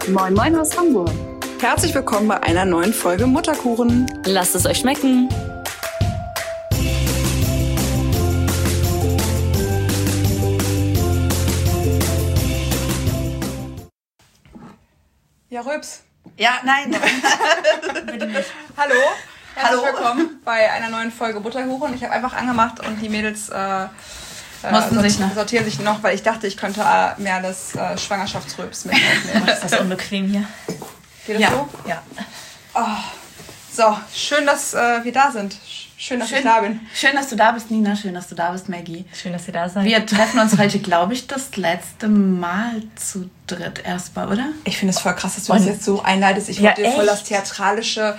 Moin Moin aus Hamburg. Herzlich willkommen bei einer neuen Folge Mutterkuchen. Lasst es euch schmecken. Ja, Röps. Ja, nein. Bitte nicht. Hallo. Herzlich willkommen bei einer neuen Folge Butterkuchen. Ich habe einfach angemacht und die Mädels sortieren sich noch, weil ich dachte, ich könnte mehr des Schwangerschaftsröps mit aufnehmen. Ist das unbequem hier? Geht das so? Ja. Oh. So, schön, dass wir da sind. Schön, dass ich da bin. Schön, dass du da bist, Nina. Schön, dass du da bist, Maggie. Schön, dass ihr da seid. Wir treffen uns heute, glaube ich, das letzte Mal zu dritt erstmal, oder? Ich finde es voll krass, dass du das jetzt so einleitest. Ich wollte dir voll das theatralische...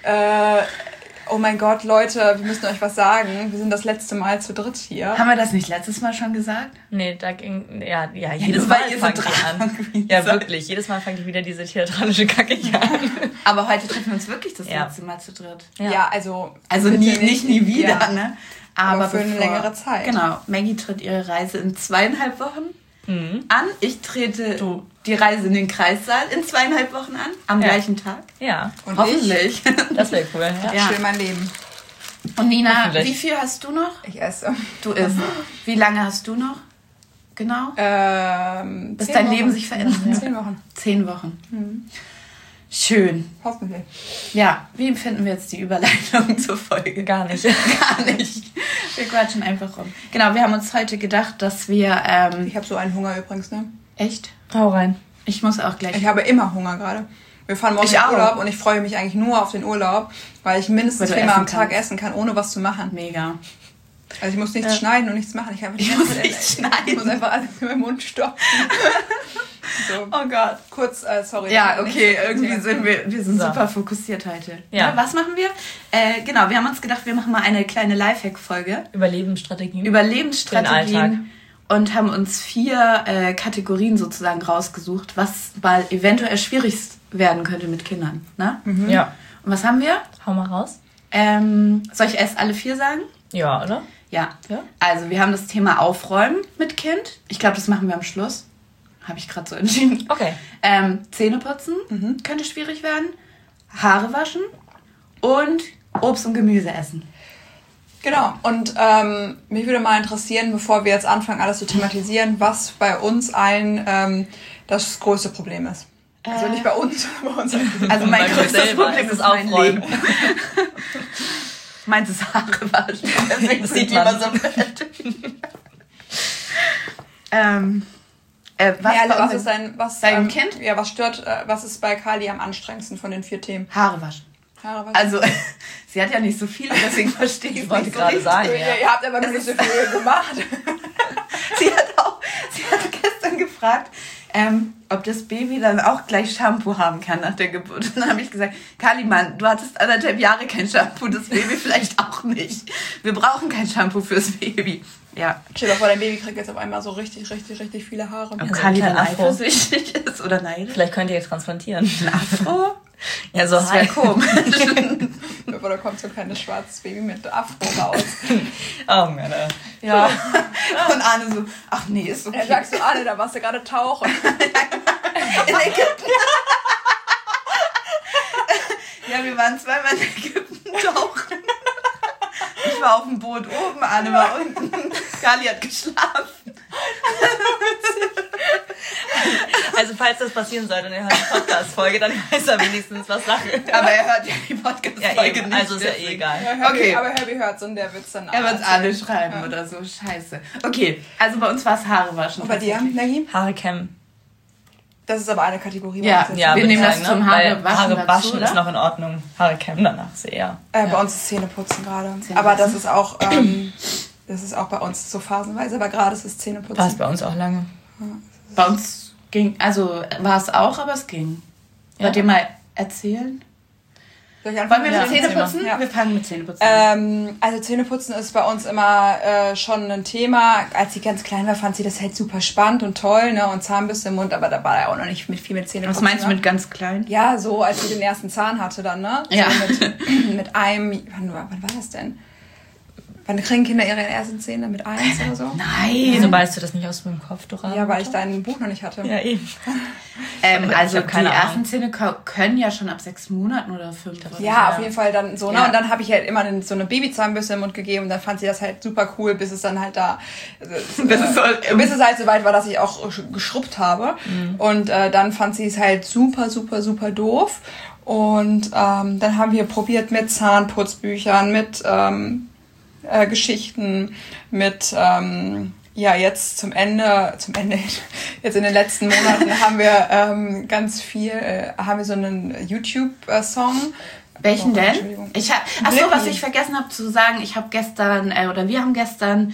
oh mein Gott, Leute, wir müssen euch was sagen. Wir sind das letzte Mal zu dritt hier. Haben wir das nicht letztes Mal schon gesagt? Nee, da ging... Ja, jedes Mal fange ich an. Ja, wirklich. Jedes Mal fange ich wieder diese theatralische Kacke hier an. Aber heute treffen wir uns wirklich das letzte Mal zu dritt. Ja, also nicht nie wieder, ne? Aber für eine längere Zeit. Genau. Maggie tritt ihre Reise in 2,5 Wochen an. Ich trete die Reise in den Kreissaal in 2,5 Wochen an. Am gleichen Tag. Ja. Und hoffentlich. Das wäre cool. Ja. Chill mein Leben. Und Nina, wie viel hast du noch? Ich esse. Du isst. Wie lange hast du noch? Genau? Bis dein Leben sich verändert. 10 Wochen. 10 Wochen. Schön. Hoffentlich. Ja, wie empfinden wir jetzt die Überleitung zur Folge? Gar nicht. Gar nicht. Wir quatschen einfach rum. Genau, wir haben uns heute gedacht, dass wir... ich habe so einen Hunger übrigens, ne? Echt? Hau rein. Ich muss auch gleich... Ich habe immer Hunger gerade. Wir fahren morgen in Urlaub und ich freue mich eigentlich nur auf den Urlaub, weil ich mindestens 4-mal am Tag essen kann, ohne was zu machen. Mega. Also ich muss nichts schneiden und nichts machen. Ich muss einfach alles in meinen Mund stopfen. So. Oh Gott. Kurz, sorry. Ja, okay, irgendwie sind wir sind super fokussiert heute. Ja. Was machen wir? Genau, wir haben uns gedacht, wir machen mal eine kleine Lifehack-Folge. Überlebensstrategien. Und haben uns 4 Kategorien sozusagen rausgesucht, was mal eventuell schwierig werden könnte mit Kindern. Ne? Mhm. Ja. Und was haben wir? Hau mal raus. Soll ich erst alle 4 sagen? Ja, oder? Ja. Also wir haben das Thema Aufräumen mit Kind. Ich glaube, das machen wir am Schluss. Habe ich gerade so entschieden. Okay. Zähne putzen könnte schwierig werden. Haare waschen. Und Obst und Gemüse essen. Genau. Und mich würde mal interessieren, bevor wir jetzt anfangen, alles zu thematisieren, was bei uns allen das größte Problem ist. Also nicht bei uns, bei uns. Also mein größtes Problem ist mein Aufräumen. Leben. Meins ist Haare waschen. Deswegen sieht die immer so fett. Was ist dein Kind? Ja, was stört, was ist bei Kali am anstrengendsten von den 4 Themen? Haare waschen. Also, sie hat ja nicht so viele, deswegen verstehe ich wollte gerade sagen, Ihr habt aber nicht so viel gemacht. Sie hat gestern gefragt, ob das Baby dann auch gleich Shampoo haben kann nach der Geburt. Und dann habe ich gesagt, Kali, Mann, du hattest 1,5 Jahre kein Shampoo, das Baby vielleicht auch nicht. Wir brauchen kein Shampoo fürs Baby. Ja. Stell dir vor, dein Baby kriegt jetzt auf einmal so richtig viele Haare. Ob Kali dann eifersüchtig ist oder neidisch? Vielleicht könnt ihr jetzt transplantieren. Ein Afro? Ja, so das wäre komisch. Bevor da kommt so ein kleines schwarzes Baby mit Afro raus. Oh, Männer. Ja. Und Arne so, ach nee, ist okay. Er sagt so, Arne, da warst du gerade tauchen. In Ägypten. Ja, wir waren 2-mal in Ägypten tauchen. Ich war auf dem Boot oben, Arne war unten. Kali hat geschlafen. Also falls das passieren sollte und er hört die Podcast-Folge, dann weiß er wenigstens, was Sache. Aber er hört ja die Podcast-Folge nicht. Also ist ja eh egal. Ja, aber Herbie hört's und der wird's dann er wird's alle schreiben oder so. Scheiße. Okay, also bei uns war es Haare waschen. Und bei dir, Nagi? Haare kämmen. Das ist aber eine Kategorie. Ja, wir nehmen das zum Haare waschen. Haare waschen ist noch in Ordnung. Haare kämmen danach ist eher. Bei uns ist Zähneputzen gerade. Aber das ist auch bei uns so phasenweise. Aber gerade ist es Zähneputzen. War es bei uns auch lange. Bei uns ging, also war es auch, aber es ging. Wollt ihr mal erzählen? Wollen wir mit Zähneputzen? Ja. Wir fangen mit Zähneputzen an. Also Zähneputzen ist bei uns immer schon ein Thema. Als sie ganz klein war, fand sie das halt super spannend und toll, ne? Und Zahnbürste im Mund, aber da war ja auch noch nicht viel mit Zähneputzen. Was meinst du mit ganz klein? Ja, so als sie den ersten Zahn hatte dann, ne? Ja. So mit einem, wann war das denn? Wann kriegen Kinder ihre ersten Zähne? Mit 1 oder so? Nein. Wieso weißt du das nicht aus dem Kopf, Dora? Ja, weil ich dein Buch noch nicht hatte. Ja, eben. Also die ersten Zähne können ja schon ab 6 Monaten oder 5. Ja, auf jeden Fall dann so. Ne? Und dann habe ich halt immer so eine Babyzahnbürste im Mund gegeben und dann fand sie das halt super cool, bis es dann halt da... bis es halt so weit war, dass ich auch geschrubbt habe. Und dann fand sie es halt super, super, super doof. Und dann haben wir probiert mit Zahnputzbüchern, mit Geschichten, mit jetzt zum Ende, jetzt in den letzten Monaten haben wir ganz viel, haben wir so einen YouTube-Song. Welchen denn? Was ich vergessen habe zu sagen, wir haben gestern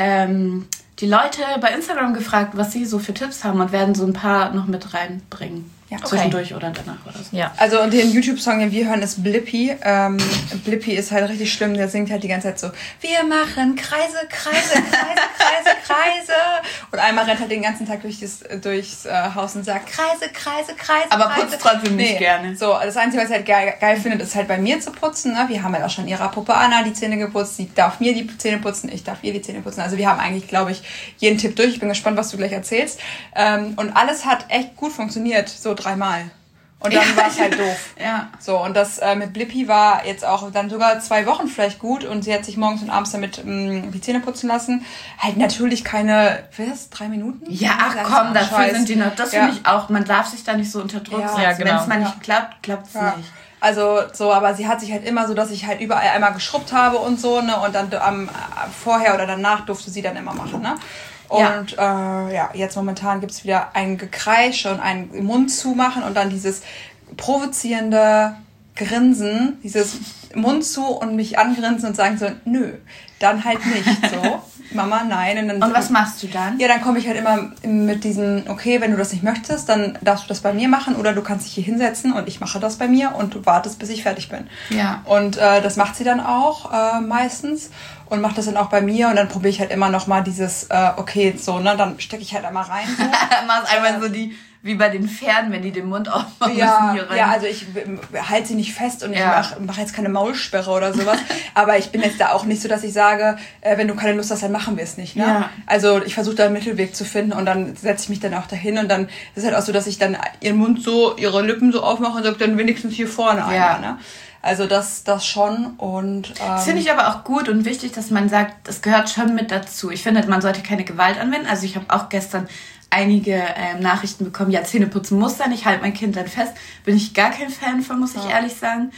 die Leute bei Instagram gefragt, was sie so für Tipps haben und werden so ein paar noch mit reinbringen. Ja, zwischendurch oder danach oder so. Ja. Also und den YouTube-Song, den wir hören, ist Blippi. Blippi ist halt richtig schlimm. Der singt halt die ganze Zeit so, wir machen Kreise, Kreise, Kreise, Kreise, Kreise. Und einmal rennt halt den ganzen Tag durchs Haus und sagt Kreise, Kreise, Kreise, aber putzt trotzdem nicht gerne. So, das Einzige, was ich halt geil findet, ist halt bei mir zu putzen. Ne? Wir haben halt auch schon ihrer Puppe Anna die Zähne geputzt. Sie darf mir die Zähne putzen, ich darf ihr die Zähne putzen. Also wir haben eigentlich, glaube ich, jeden Tipp durch. Ich bin gespannt, was du gleich erzählst. Und alles hat echt gut funktioniert. So 3-mal. Und dann war es halt doof. Ja. So, und das mit Blippi war jetzt auch dann sogar 2 Wochen vielleicht gut und sie hat sich morgens und abends damit die Zähne putzen lassen. Halt natürlich keine, 3 Minuten? Ja, ach komm, dafür sind die noch, das finde ich auch, man darf sich da nicht so unter Druck setzen. Ja, genau. Wenn es mal nicht klappt, klappt es nicht. Also so, aber sie hat sich halt immer so, dass ich halt überall einmal geschrubbt habe und so, ne, und dann vorher oder danach durfte sie dann immer machen, ne. Und jetzt momentan gibt's wieder ein Gekreische und ein Mund zumachen und dann dieses provozierende Grinsen, dieses Mund zu und mich angrinsen und sagen so, nö, dann halt nicht so. Mama, nein. Und was machst du dann? Ja, dann komme ich halt immer mit diesen, okay, wenn du das nicht möchtest, dann darfst du das bei mir machen oder du kannst dich hier hinsetzen und ich mache das bei mir und du wartest, bis ich fertig bin. Ja. Und das macht sie dann auch meistens und macht das dann auch bei mir und dann probiere ich halt immer noch mal dieses, okay, so, ne, dann stecke ich halt einmal rein. So. Machst einfach so wie bei den Pferden, wenn die den Mund aufmachen müssen hier rein. Ja, also ich halte sie nicht fest und ich mach jetzt keine Maulsperre oder sowas. Aber ich bin jetzt da auch nicht so, dass ich sage, wenn du keine Lust hast, dann machen wir es nicht. Ne? Ja. Also ich versuche da einen Mittelweg zu finden und dann setze ich mich dann auch dahin und dann ist es halt auch so, dass ich dann ihren Mund so, ihre Lippen so aufmache und sage dann wenigstens hier vorne einmal. Ne? Also das schon und... Das finde ich aber auch gut und wichtig, dass man sagt, das gehört schon mit dazu. Ich finde, man sollte keine Gewalt anwenden. Also ich habe auch gestern einige Nachrichten bekommen, ja, Zähneputzen muss sein, ich halte mein Kind dann fest. Bin ich gar kein Fan von, muss ich ehrlich sagen.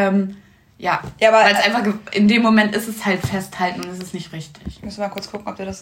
Ja, aber weil es einfach, in dem Moment ist es halt festhalten und es ist nicht richtig. Müssen wir mal kurz gucken, ob der das,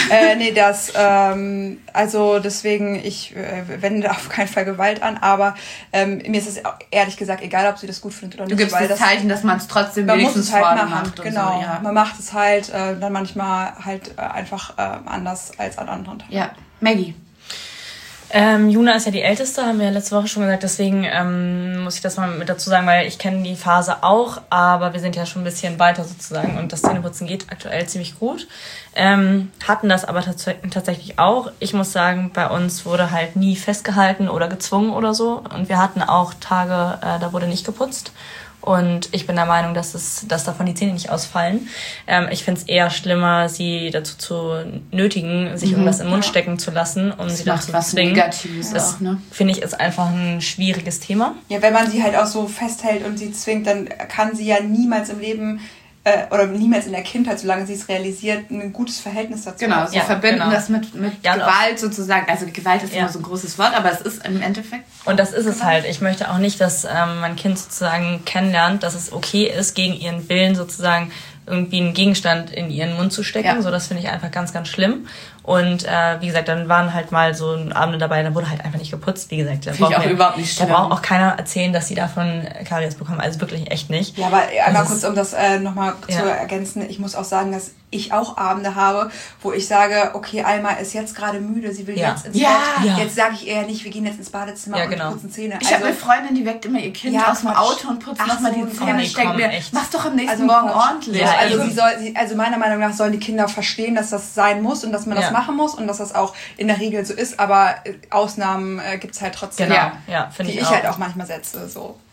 also deswegen, ich wende auf keinen Fall Gewalt an, aber mir ist es ehrlich gesagt egal, ob sie das gut findet oder nicht. Du gibst das Zeichen, dass man es trotzdem wenigstens halt vorne machen, macht. Genau, so, ja. Man macht es halt dann manchmal halt einfach anders als an anderen Tagen. Ja, Maggie. Juna ist ja die Älteste, haben wir ja letzte Woche schon gesagt, deswegen muss ich das mal mit dazu sagen, weil ich kenne die Phase auch, aber wir sind ja schon ein bisschen weiter sozusagen und das Zähneputzen geht aktuell ziemlich gut. Hatten das aber tatsächlich auch. Ich muss sagen, bei uns wurde halt nie festgehalten oder gezwungen oder so und wir hatten auch Tage, da wurde nicht geputzt. Und ich bin der Meinung, dass davon die Zähne nicht ausfallen. Ich finde es eher schlimmer, sie dazu zu nötigen, sich irgendwas im Mund stecken zu lassen, um sie dazu zu zwingen. Negatives das auch, ne? Finde ich ist einfach ein schwieriges Thema. Ja, wenn man sie halt auch so festhält und sie zwingt, dann kann sie ja niemals im Leben oder niemals in der Kindheit, solange sie es realisiert, ein gutes Verhältnis dazu haben. Genau, sie verbinden das mit Gewalt sozusagen. Also Gewalt ist immer so ein großes Wort, aber es ist im Endeffekt... Und das ist es halt. Ich möchte auch nicht, dass mein Kind sozusagen kennenlernt, dass es okay ist, gegen ihren Willen sozusagen irgendwie einen Gegenstand in ihren Mund zu stecken. Ja. So, das finde ich einfach ganz, ganz schlimm. Und wie gesagt, dann waren halt mal so Abende dabei, dann wurde halt einfach nicht geputzt. Wie gesagt, da braucht auch keiner erzählen, dass sie davon Karies bekommen. Also wirklich echt nicht. Ja, aber einmal kurz, um das nochmal zu ergänzen. Ich muss auch sagen, dass ich auch Abende habe, wo ich sage, okay, Alma ist jetzt gerade müde, sie will jetzt ins Bett. Ja. Jetzt sage ich eher nicht, wir gehen jetzt ins Badezimmer und putzen Zähne. Ich habe eine Freundin, die weckt immer ihr Kind aus dem Auto und putzt nochmal die Zähne. Ich denke mir, mach's doch am nächsten Morgen ordentlich. Ja, also meiner Meinung nach sollen die Kinder verstehen, dass das sein muss und dass man das machen muss und dass das auch in der Regel so ist, aber Ausnahmen gibt's halt trotzdem, genau. Ja, die ich halt auch manchmal setze. So.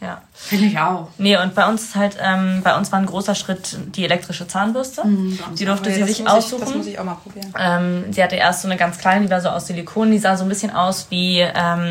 Ja. Finde ich auch. Nee, und bei uns ist halt, bei uns war ein großer Schritt die elektrische Zahnbürste. Die durfte sie sich aussuchen. Das muss ich auch mal probieren. Sie hatte erst so eine ganz kleine, die war so aus Silikon, die sah so ein bisschen aus wie,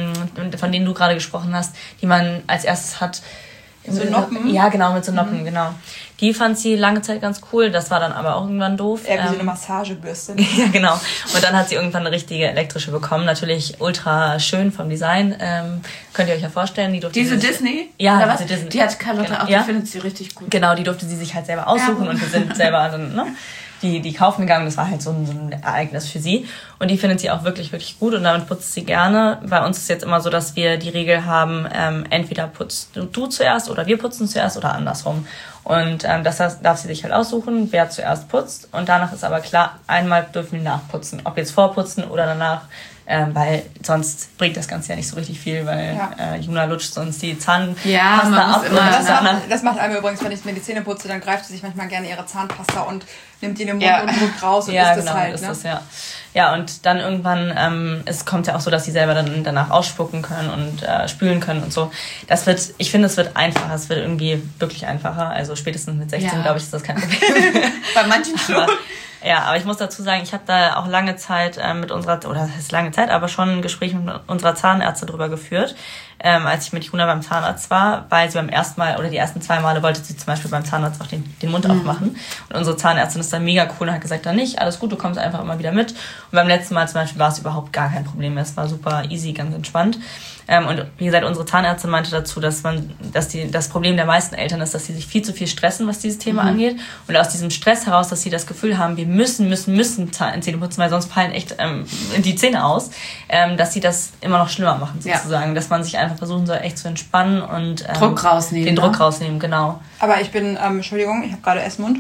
von denen du gerade gesprochen hast, die man als erstes hat. So Noppen? Ja, genau, mit so Noppen, genau. Die fand sie lange Zeit ganz cool, das war dann aber auch irgendwann doof. Eher wie so eine Massagebürste. Ja, genau. Und dann hat sie irgendwann eine richtige elektrische bekommen. Natürlich ultra schön vom Design. Könnt ihr euch ja vorstellen. Die durfte diese Disney? Ja, oder was? diese Disney. Die hat Carlotta genau. auch, die findet sie richtig gut. Genau, die durfte sie sich halt selber aussuchen und wir sind selber dann, ne? Die kaufen gegangen. Das war halt so ein Ereignis für sie. Und die findet sie auch wirklich, wirklich gut und damit putzt sie gerne. Bei uns ist jetzt immer so, dass wir die Regel haben, entweder putzt du zuerst oder wir putzen zuerst oder andersrum. Und das darf sie sich halt aussuchen, wer zuerst putzt. Und danach ist aber klar, einmal dürfen wir nachputzen. Ob jetzt vorputzen oder danach. Weil sonst bringt das Ganze ja nicht so richtig viel, weil Juna lutscht sonst die Zahnpasta ab. Das macht einem übrigens, wenn ich mir die Zähne putze, dann greift sie sich manchmal gerne ihre Zahnpasta und nimmt die in den Mund und drückt raus und isst das halt. Ist das, ja. Ja, und dann irgendwann, es kommt ja auch so, dass sie selber dann danach ausspucken können und spülen können und so. Ich finde, es wird einfacher, es wird irgendwie wirklich einfacher. Also spätestens mit 16, glaube ich, ist das kein Problem. Bei manchen schon. Ja, aber ich muss dazu sagen, ich habe da auch lange Zeit mit unserer, oder das heißt lange Zeit, aber schon ein Gespräch mit unserer Zahnärztin drüber geführt, als ich mit Juna beim Zahnarzt war, weil sie beim ersten Mal oder die ersten 2 Male wollte sie zum Beispiel beim Zahnarzt auch den Mund aufmachen. Und unsere Zahnärztin ist dann mega cool und hat gesagt, dann nicht, alles gut, du kommst einfach immer wieder mit. Und beim letzten Mal zum Beispiel war es überhaupt gar kein Problem mehr, es war super easy, ganz entspannt. Und wie gesagt, unsere Zahnärztin meinte dazu, dass das Problem der meisten Eltern ist, dass sie sich viel zu viel stressen, was dieses Thema angeht. Und aus diesem Stress heraus, dass sie das Gefühl haben, wir müssen Zähne putzen, weil sonst fallen echt die Zähne aus, dass sie das immer noch schlimmer machen, sozusagen. Ja. Dass man sich einfach versuchen soll, echt zu entspannen und Druck rausnehmen. Den Druck rausnehmen, genau. Aber ich bin, Entschuldigung, ich habe gerade Essmund.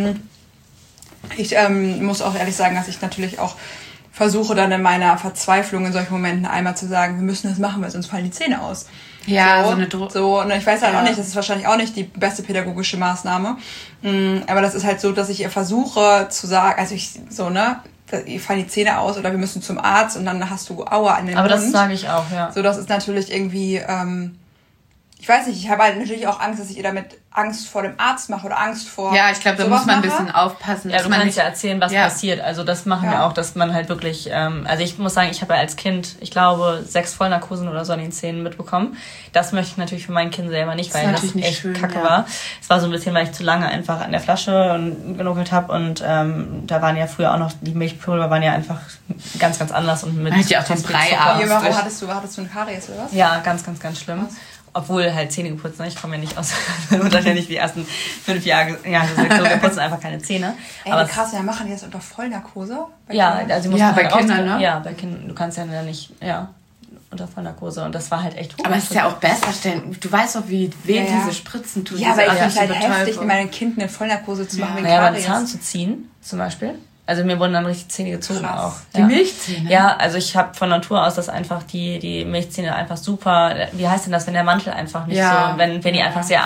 Ich muss auch ehrlich sagen, dass ich natürlich auch versuche dann in meiner Verzweiflung in solchen Momenten einmal zu sagen, wir müssen das machen, weil sonst fallen die Zähne aus. Ja, und ich weiß halt auch nicht, das ist wahrscheinlich auch nicht die beste pädagogische Maßnahme. Aber das ist halt so, dass ich ihr versuche zu sagen, ihr fallen die Zähne aus oder wir müssen zum Arzt und dann hast du Aua an den Mund. Aber das sage ich auch, ja. So, das ist natürlich irgendwie, ich weiß nicht, ich habe halt natürlich auch Angst, dass ich ihr damit Angst vor dem Arzt mache oder Angst vor. Ja, ich glaube, da muss man ein bisschen aufpassen. Ja, du kannst ja erzählen, was passiert. Also das machen wir auch, dass man halt wirklich, also ich muss sagen, ich habe ja als Kind, ich glaube, 6 Vollnarkosen oder so an den Zähnen mitbekommen. Das möchte ich natürlich für mein Kind selber nicht, weil das echt schön, kacke war. Es war so ein bisschen, weil ich zu lange einfach an der Flasche genuckelt habe und da waren ja früher auch noch, die Milchpulver waren ja einfach ganz, ganz anders und mit ja auch den Brei ab. Hattest du eine Karies oder was? Ja, ganz, ganz, ganz schlimm. Obwohl halt Zähne geputzt, ne? Ich komme ja nicht aus, wahrscheinlich die ersten 5 Jahre gesagt, wir putzen einfach keine Zähne. Ey, aber krass, ja, machen die das unter Vollnarkose? Ja, also bei Kindern, ne? Ja, bei Kindern, du kannst ja nicht, unter Vollnarkose und das war halt echt Aber es ist ja auch besser, du weißt doch, wie weh diese Spritzen tun. Ja, aber ich finde es halt heftig, meinem Kind eine Vollnarkose zu machen wegen Karies. Ja, beim Zahn zu ziehen, zum Beispiel. Also mir wurden dann richtig Zähne gezogen. Krass. Auch. Die Milchzähne? Ja, also ich habe von Natur aus, dass einfach die Milchzähne einfach super, wie heißt denn das, wenn der Mantel einfach nicht so, wenn die einfach sehr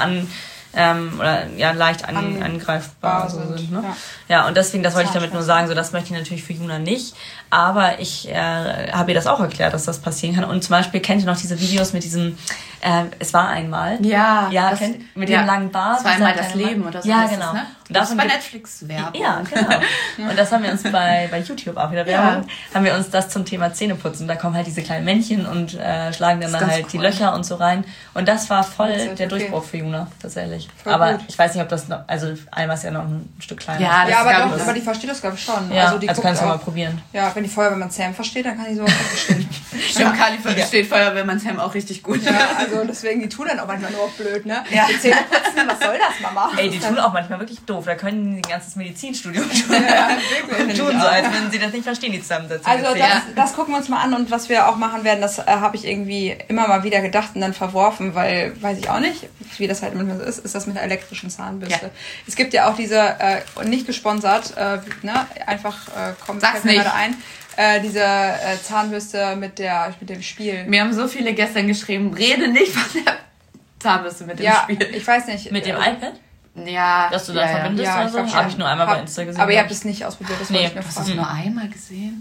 leicht angreifbar so sind. Ne? Ja, und deswegen, das wollte ich damit nur sagen, so das möchte ich natürlich für Juna nicht. Aber ich habe ihr das auch erklärt, dass das passieren kann. Und zum Beispiel, kennt ihr noch diese Videos mit diesem es war einmal. Ja. Mit dem langen Bart. Es war einmal das Leben oder so. Ja, genau. Ne? Das ist bei Netflix Werbung. Ja, genau. Und das haben wir uns bei YouTube auch wieder Werbung, haben wir uns das zum Thema Zähneputzen. Da kommen halt diese kleinen Männchen und schlagen dann halt die Löcher und so rein. Und das war voll der Durchbruch für Juna, tatsächlich. Voll aber gut. ich weiß nicht, ob das noch, also Alma ist ja noch ein Stück kleiner. Ja, aber die versteht das, glaube ich, schon. Ja, also kannst du mal probieren. Ja, wenn die Feuerwehrmann Sam versteht, dann kann die sowas auch verstehen. Stimmt, Kali versteht Feuerwehrmann Sam auch richtig gut. Ja, also deswegen, die tun dann auch manchmal nur blöd, ne? Ja. Die Zähne putzen, was soll das, Mama? Ey, die tun auch manchmal wirklich doof. Da können die ein ganzes Medizinstudium tun so, als wenn sie das nicht verstehen, die Zusammensetzung. Also das gucken wir uns mal an und was wir auch machen werden, das habe ich irgendwie immer mal wieder gedacht und dann verworfen, weil, weiß ich auch nicht, wie das halt manchmal so ist das mit der elektrischen Zahnbürste. Ja. Es gibt ja auch diese, nicht gesponsert, einfach kommt mir gerade ein, diese Zahnbürste mit dem Spiel. Mir haben so viele gestern geschrieben, rede nicht von der Zahnbürste mit dem Spiel. Ich weiß nicht. Mit dem iPad? Ja. Dass du da verbindest oder so? Habe ich nur einmal bei Insta gesehen. Aber ihr habt es nicht ausprobiert, das wollte ich mir fragen. Hast du es nur einmal gesehen?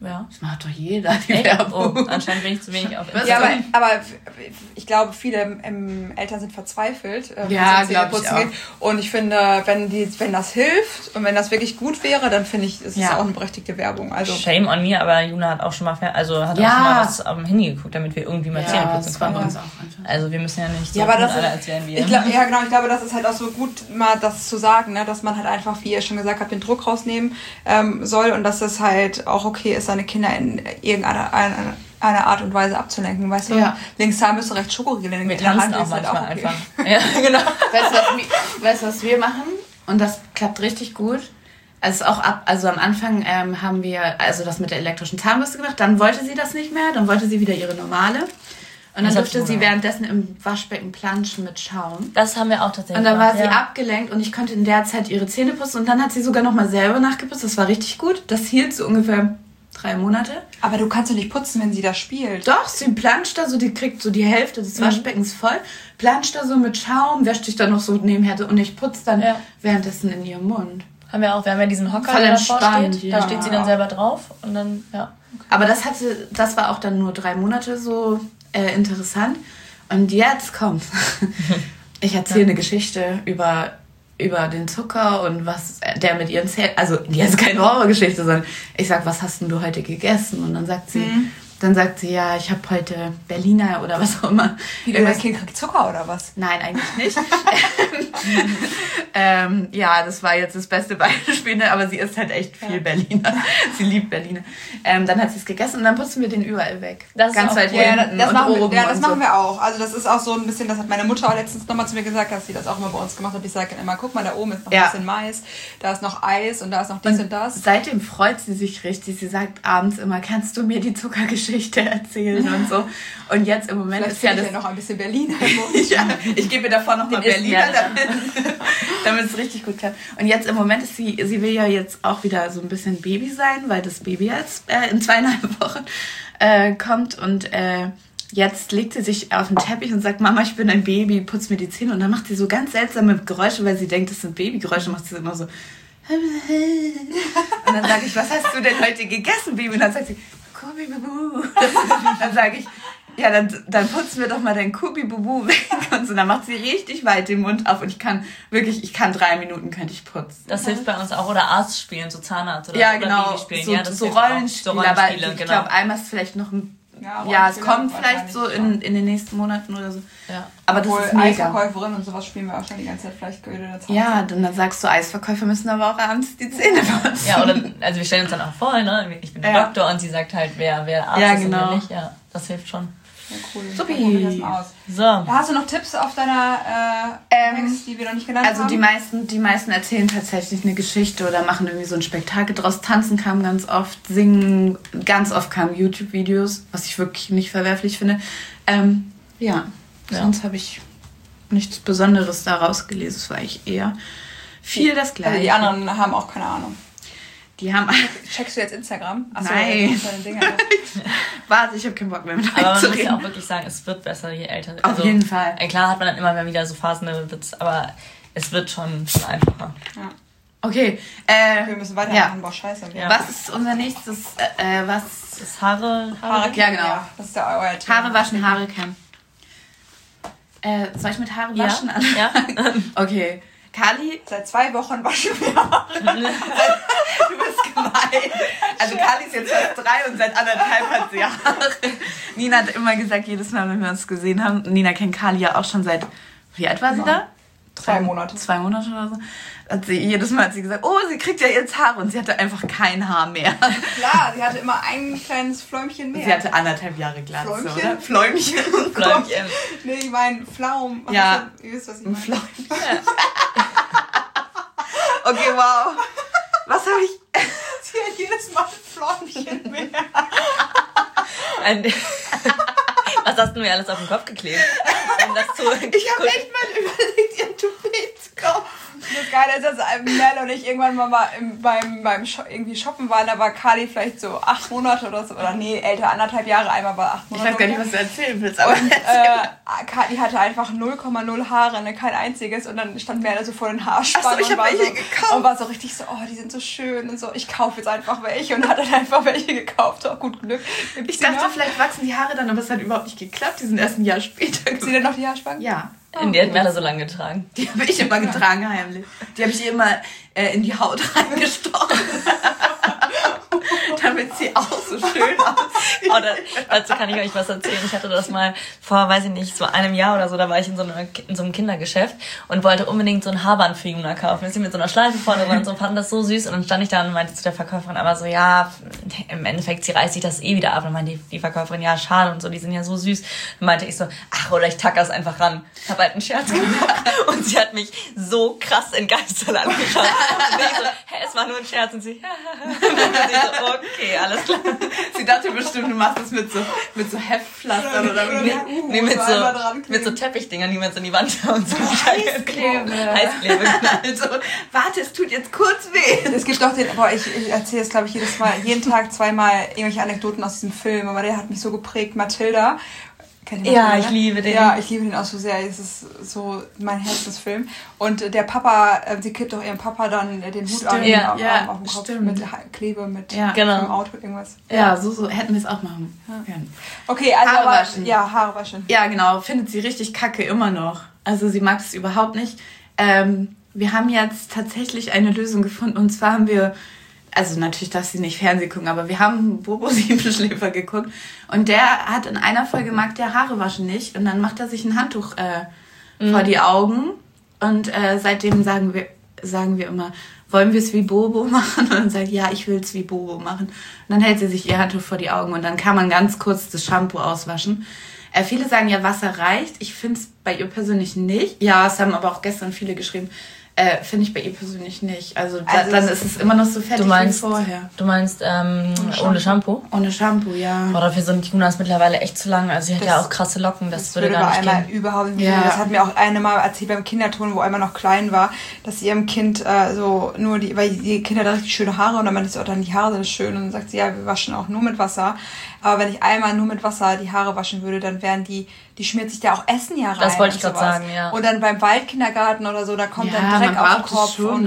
Ja. Das macht doch jeder, die Echt? Werbung. Oh, anscheinend bin ich zu wenig auf Instagram. Ja, aber ich glaube, viele Eltern sind verzweifelt, Ja, es glaube ich Zähneputzen auch. geht. Und ich finde, wenn das hilft und wenn das wirklich gut wäre, dann finde ich, ist es auch eine berechtigte Werbung. Also Shame on me, aber Juna hat auch schon mal auch schon mal was auf dem Handy geguckt, damit wir irgendwie mal Zähne putzen können. bei uns auch einfach. Also wir müssen ja nicht ja, aber das alle als wären wir. ich glaube, das ist halt auch so gut, mal das zu sagen, ne? Dass man halt einfach, wie ihr schon gesagt habt, den Druck rausnehmen soll und dass es halt auch okay ist, seine Kinder in irgendeiner eine Art und Weise abzulenken, weißt du? Ja. Links haben müsste rechts Schokoriegel in wir der Hand tanzen auch ist halt manchmal okay. einfach. Ja, genau. Weißt du, was wir machen? Und das klappt richtig gut. Also am Anfang haben wir das mit der elektrischen Zahnbürste gemacht, dann wollte sie das nicht mehr, dann wollte sie wieder ihre normale. Und dann durfte sie währenddessen im Waschbecken planschen mit Schaum. Das haben wir auch tatsächlich. Und dann war sie abgelenkt und ich konnte in der Zeit ihre Zähne putzen und dann hat sie sogar nochmal selber nachgeputzt. Das war richtig gut. Das hielt so ungefähr 3 Monate. Aber du kannst doch nicht putzen, wenn sie da spielt. Doch, sie planscht da so, die kriegt so die Hälfte des Waschbeckens voll, planscht da so mit Schaum, wäscht sich dann noch so nebenher und ich putze dann währenddessen in ihrem Mund. Haben wir auch. Wir haben ja diesen Hocker, Voll der davor entspannt, steht. ja. Da steht sie dann selber drauf und dann, ja. Aber das war auch dann nur 3 Monate so interessant. Und jetzt kommt's. Ich erzähle eine Geschichte über den Zucker und was der mit ihren Zähnen... Also, jetzt keine Horrorgeschichte, sondern ich sag, was hast denn du heute gegessen? Und dann sagt sie, ja, ich habe heute Berliner oder was auch immer. Wie, dein Kind kriegt Zucker oder was? Nein, eigentlich nicht. Ja, das war jetzt das beste Beispiel, ne? Aber sie isst halt echt viel Berliner. Sie liebt Berliner. Dann hat sie es gegessen und dann putzen wir den überall weg. Das ganz ist weit auch hinten das und machen oben. wir, das und machen so. wir auch. Also das ist auch so ein bisschen, das hat meine Mutter auch letztens nochmal zu mir gesagt, dass sie das auch immer bei uns gemacht hat. Ich sage dann immer, guck mal, da oben ist noch ein bisschen Mais, da ist noch Eis und da ist noch dies und das. Seitdem freut sie sich richtig. Sie sagt abends immer, kannst du mir die Zuckergeschichte erzählen und so. Und jetzt im Moment Vielleicht ist ja finde das... ich ja noch ein bisschen Berliner im Mund. Ja, ich gebe mir davor noch mal Berliner, ja, damit es richtig gut klappt. Und jetzt im Moment ist sie will ja jetzt auch wieder so ein bisschen Baby sein, weil das Baby jetzt in 2,5 Wochen kommt und jetzt legt sie sich auf den Teppich und sagt, Mama, ich bin ein Baby, putz mir die Zähne. Und dann macht sie so ganz seltsame Geräusche, weil sie denkt, das sind Babygeräusche, macht sie immer so. Und dann sage ich, was hast du denn heute gegessen, Baby? Und dann sagt sie, Kubi-Bubu. Dann sage ich, ja, dann putzen wir doch mal dein Kubi-Bubu weg. Und so, dann macht sie richtig weit den Mund auf und ich kann 3 Minuten könnte ich putzen. Das hilft bei uns auch. Oder Arzt spielen, so Zahnarzt oder Ja, oder genau. Babyspielen. So, Ja, das so hilft auch. Rollenspiele. So Aber Rollenspiele, ich genau. glaube, einmal ist vielleicht noch ein... Ja, es kommt vielleicht so in den nächsten Monaten oder so. Ja. Aber das ist mega. Eisverkäuferin und sowas spielen wir auch schon die ganze Zeit. Vielleicht gehört das Ja, dann sagst du, Eisverkäufer müssen aber auch abends die Zähne putzen. Ja, oder, also wir stellen uns dann auch vor, ne? Ich bin der Doktor und sie sagt halt, wer Arzt ist und wer nicht. Ja, das hilft schon. Ja, cool. Supi. Dann probieren wir das mal aus. So. Hast du noch Tipps auf deiner Text, die wir noch nicht genannt haben? Also die meisten erzählen tatsächlich eine Geschichte oder machen irgendwie so ein Spektakel draus. Tanzen kam ganz oft, singen, ganz oft kamen YouTube-Videos, was ich wirklich nicht verwerflich finde. Sonst habe ich nichts Besonderes da rausgelesen. Es war eigentlich eher viel das Gleiche. Also die anderen haben auch keine Ahnung. Die haben... Checkst du jetzt Instagram? Achso, Nein. das deine Dinger. Warte, ich habe keinen Bock mehr mit Aber man zu muss ja reden. auch wirklich sagen, es wird besser, je älter. Auf jeden Fall. Klar hat man dann immer wieder so Phasen, aber es wird schon einfacher. Ja. Okay. Wir müssen weitermachen. Boah, scheiße. Ja. Was ist unser nächstes... Das ist Haare Ja, genau. Ja, das ist ja euer Thema. Haare waschen, Haare kämmen. Soll ich mit Haare waschen anfangen? Ja. Okay. Kali, Seit 2 Wochen waschen wir Haare. du bist gemein. Also Kali ist jetzt fast 3 und seit 1,5 hat sie Haare. Nina hat immer gesagt, jedes Mal, wenn wir uns gesehen haben, Nina kennt Kali ja auch schon seit, wie alt war sie da? 2 Monate. 2 Monate oder so. Jedes Mal hat sie gesagt, oh, sie kriegt ja jetzt Haare und sie hatte einfach kein Haar mehr. Klar, sie hatte immer ein kleines Fläumchen mehr. Sie hatte 1,5 Jahre Glatze, Fläumchen? oder? Fläumchen. Fläumchen. Nee, ich meine Pflaum. Ja. Ihr wisst, was ich Ein meine. Fläumchen. Okay, wow. Was habe ich... Sie hat jedes Mal ein Fläumchen mehr. Was hast du mir alles auf den Kopf geklebt? Um das zu Ich habe echt mal überlegt, ihr Toupet zu kaufen. Das Geile ist, dass Mel und ich irgendwann mal beim irgendwie shoppen waren, da war Kali vielleicht so 8 Monate oder so, oder nee, älter, 1,5 Jahre, einmal war 8 Monate. Ich weiß gar nicht, was du erzählen willst, aber Kali hatte einfach 0,0 Haare, ne, kein einziges, und dann stand Mel so vor den Haarspannen. Ach so, ich hab welche gekauft. Und war so richtig so, oh, die sind so schön und so, ich kaufe jetzt einfach welche, und hat dann einfach welche gekauft, auch gut Glück. Ich dachte, vielleicht wachsen die Haare dann, aber es hat überhaupt nicht geklappt, die sind erst ein Jahr später. Sie denn noch die Haarspangen? Ja. Die hat Merle so lange getragen. Die habe ich immer getragen, heimlich. Die habe ich immer in die Haut reingestochen. Damit sie auch so schön aussieht. Oh, dazu kann ich euch was erzählen. Ich hatte das mal vor, weiß ich nicht, so einem Jahr oder so, da war ich in so einem Kindergeschäft und wollte unbedingt so ein Haarband für Juna kaufen. Wir sind mit so einer Schleife vorne dran und so, fanden das so süß, und dann stand ich da und meinte zu der Verkäuferin aber so, ja, im Endeffekt, sie reißt sich das eh wieder ab. Und dann meinte die Verkäuferin, ja, schade und so, die sind ja so süß. Dann meinte ich so, ach, oder ich tack das einfach ran. Ich habe halt einen Scherz gemacht und sie hat mich so krass entgeistert angeschaut. Und ich so, hä, es war nur ein Scherz, und sie, und ich so, okay, alles klar. Sie dachte bestimmt, du machst das mit so Heftpflastern oder nee, mit so Teppichdingern, die man so in die Wand und so. Heißklebe. Heißklebe. Also, warte, es tut jetzt kurz weh. Es gibt auch den, ich erzähle es, glaube ich, jeden Tag 2-mal irgendwelche Anekdoten aus diesem Film, aber der hat mich so geprägt, Mathilda. Ja, ich liebe den. Ja, ich liebe den auch so sehr. Es ist so mein Herzensfilm. Und der Papa, sie kippt auch ihrem Papa dann den Hut an, auf dem Kopf mit Klebe, mit genau. dem Auto, irgendwas. Ja, so hätten wir es auch machen können. Okay, also Haare waschen. Ja, Haare waschen. Ja, genau. Findet sie richtig kacke immer noch. Also sie mag es überhaupt nicht. Wir haben jetzt tatsächlich eine Lösung gefunden. Und zwar haben wir, also natürlich darf sie nicht Fernsehen gucken, aber wir haben Bobo Siebenschläfer geguckt. Und der hat in einer Folge, mag der Haare waschen nicht. Und dann macht er sich ein Handtuch vor die Augen. Und seitdem sagen wir immer, wollen wir es wie Bobo machen? Und dann sagt, ja, ich will es wie Bobo machen. Und dann hält sie sich ihr Handtuch vor die Augen. Und dann kann man ganz kurz das Shampoo auswaschen. Viele sagen ja, Wasser reicht. Ich finde es bei ihr persönlich nicht. Ja, es haben aber auch gestern viele geschrieben. Finde ich bei ihr persönlich nicht. Also dann ist es immer noch so fertig wie vorher. Du meinst ohne Shampoo? Ohne Shampoo, ja. Boah, dafür sind Junas mittlerweile echt zu lang. Also sie hat ja auch krasse Locken, das würde gar nicht gehen. Überhaupt nicht. Ja. Das hat mir auch eine mal erzählt beim Kinderton, wo einmal noch klein war, dass sie ihrem Kind weil die Kinder da richtig schöne Haare, und dann meinte sie, oh, dann die Haare sind schön, und dann sagt sie, ja, wir waschen auch nur mit Wasser. Aber wenn ich einmal nur mit Wasser die Haare waschen würde, dann wären die schmiert sich da auch Essen ja rein. Das wollte ich gerade sagen, ja. Und dann beim Waldkindergarten oder so, da kommt dann Dreck auf den Kopf. Schon,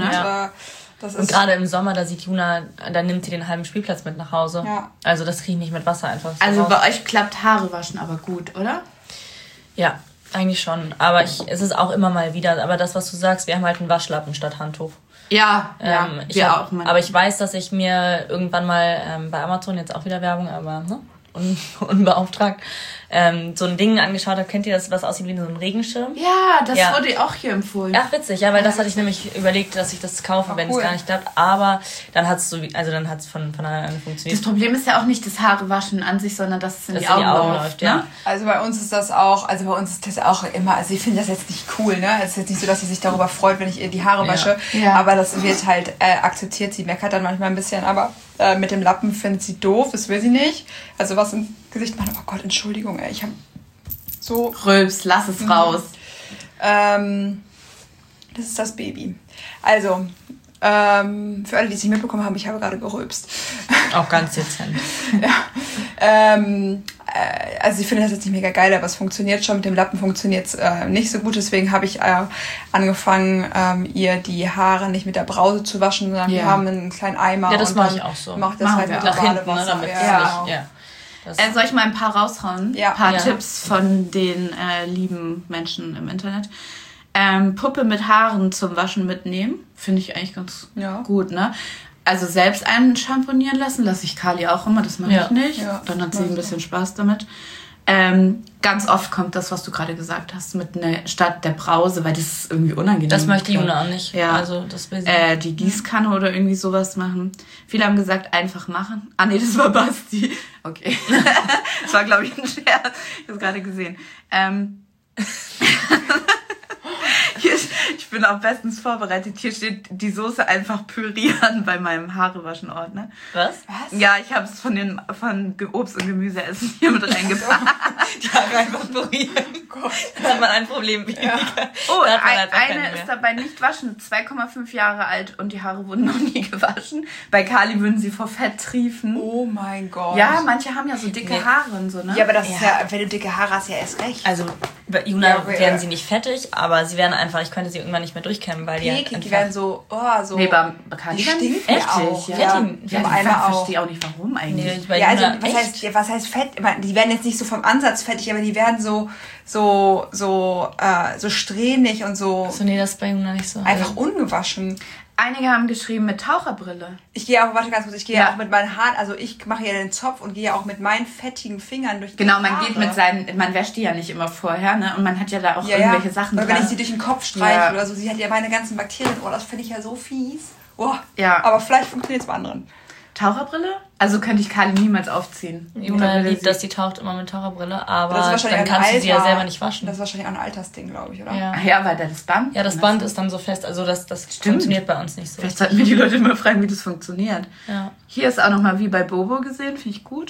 und gerade im Sommer, da sieht Juna, da nimmt sie den halben Spielplatz mit nach Hause. Ja. Also das kriege ich nicht mit Wasser einfach so Also raus. bei euch klappt Haare waschen aber gut, oder? Ja, eigentlich schon. Aber es ist auch immer mal wieder. Aber das, was du sagst, wir haben halt einen Waschlappen statt Handtuch. Ja, auch. Aber ich weiß, dass ich mir irgendwann mal bei Amazon, jetzt auch wieder Werbung, aber unbeauftragt, so ein Ding angeschaut habe. Kennt ihr das, was aussieht wie so ein Regenschirm? Ja, das wurde auch hier empfohlen. Ach, witzig, ja, weil das hatte ich nämlich überlegt, dass ich das kaufe, wenn es gar nicht klappt. Aber dann hat es von alleine funktioniert. Das Problem ist ja auch nicht das Haare waschen an sich, sondern dass es in die Augen läuft. Ja. Also bei uns ist das auch, immer, also ich finde das jetzt nicht cool, ne? Es ist jetzt nicht so, dass sie sich darüber freut, wenn ich ihr die Haare wasche. Ja. Aber das wird halt akzeptiert. Sie meckert dann manchmal ein bisschen, aber mit dem Lappen findet sie doof, das will sie nicht. Also was im Gesicht machen, oh Gott, Entschuldigung, ey, ich habe so... Rülps, lass es raus. Das ist das Baby. Also, für alle, die es nicht mitbekommen haben, ich habe gerade gerülpst. Auch ganz dezent. Ja. Also ich finde das jetzt nicht mega geil, aber es funktioniert schon. Mit dem Lappen funktioniert es nicht so gut. Deswegen habe ich angefangen, ihr die Haare nicht mit der Brause zu waschen, sondern wir haben einen kleinen Eimer. Ja, das mache ich auch so. Macht das halt mit nach hinten, Wasser. Damit soll ich mal ein paar raushauen? Ja. Ein paar Tipps von den lieben Menschen im Internet. Puppe mit Haaren zum Waschen mitnehmen. Finde ich eigentlich ganz gut, ne? Also selbst einen schamponieren lassen, lasse ich Kali auch immer, das mache ich nicht. Ja. Dann hat sie ein bisschen Spaß damit. Ganz oft kommt das, was du gerade gesagt hast, mit statt der Brause, weil das ist irgendwie unangenehm. Das möchte Juna auch nicht. Ja. Also das will sie. Die Gießkanne oder irgendwie sowas machen. Viele haben gesagt, einfach machen. Ah nee, das war Basti. Okay. Das war, glaube ich, ein Scherz. Ich habe es gerade gesehen. Ich bin auch bestens vorbereitet. Hier steht die Soße einfach pürieren bei meinem Haarewaschen-Ordner. Was? Ja, ich habe es von Obst- und Gemüseessen hier mit reingepackt. Die Haare einfach pürieren. Dann hat man ein Problem weniger. Ja. Oh, eine ist dabei nicht waschen, 2,5 Jahre alt und die Haare wurden noch nie gewaschen. Bei Kali würden sie vor Fett triefen. Oh mein Gott. Ja, manche haben ja so dicke Haare und so, ne? Ja, aber das ist ja, wenn du dicke Haare hast, ja erst recht. Also bei Juna werden sie nicht fettig, aber sie werden einfach, ich könnte sie irgendwann nicht mehr durchkämmen, weil die werden so, so. Nee, bei Kali die stinken echt auch. Ja, Ich verstehe auch nicht, warum eigentlich. Nee, ja, also was heißt Fett? Ich meine, die werden jetzt nicht so vom Ansatz fettig, aber die werden so strähnig und so. So, nee, das ist bei Juna nicht so. Einfach ungewaschen. Einige haben geschrieben mit Taucherbrille. Ich gehe auch, warte ganz kurz, ja auch mit meinen Haaren, also ich mache ja den Zopf und gehe ja auch mit meinen fettigen Fingern durch die Haare. Genau, man wäscht die ja nicht immer vorher, ne? Und man hat ja da auch irgendwelche Sachen dran. Wenn ich sie durch den Kopf streiche oder so, sie hat ja meine ganzen Bakterien, das finde ich ja so fies. Ja. Aber vielleicht funktioniert es bei anderen. Taucherbrille? Also könnte ich Kali niemals aufziehen. Juna liebt das, die taucht immer mit Taucherbrille, aber dann kannst du sie ja selber nicht waschen. Das ist wahrscheinlich auch ein Altersding, glaube ich, oder? Ja, weil da das Band... Ja, das Band ist dann so fest, also das funktioniert bei uns nicht so. Vielleicht sollten wir die Leute immer fragen, wie das funktioniert. Ja. Hier ist auch nochmal wie bei Bobo gesehen, finde ich gut.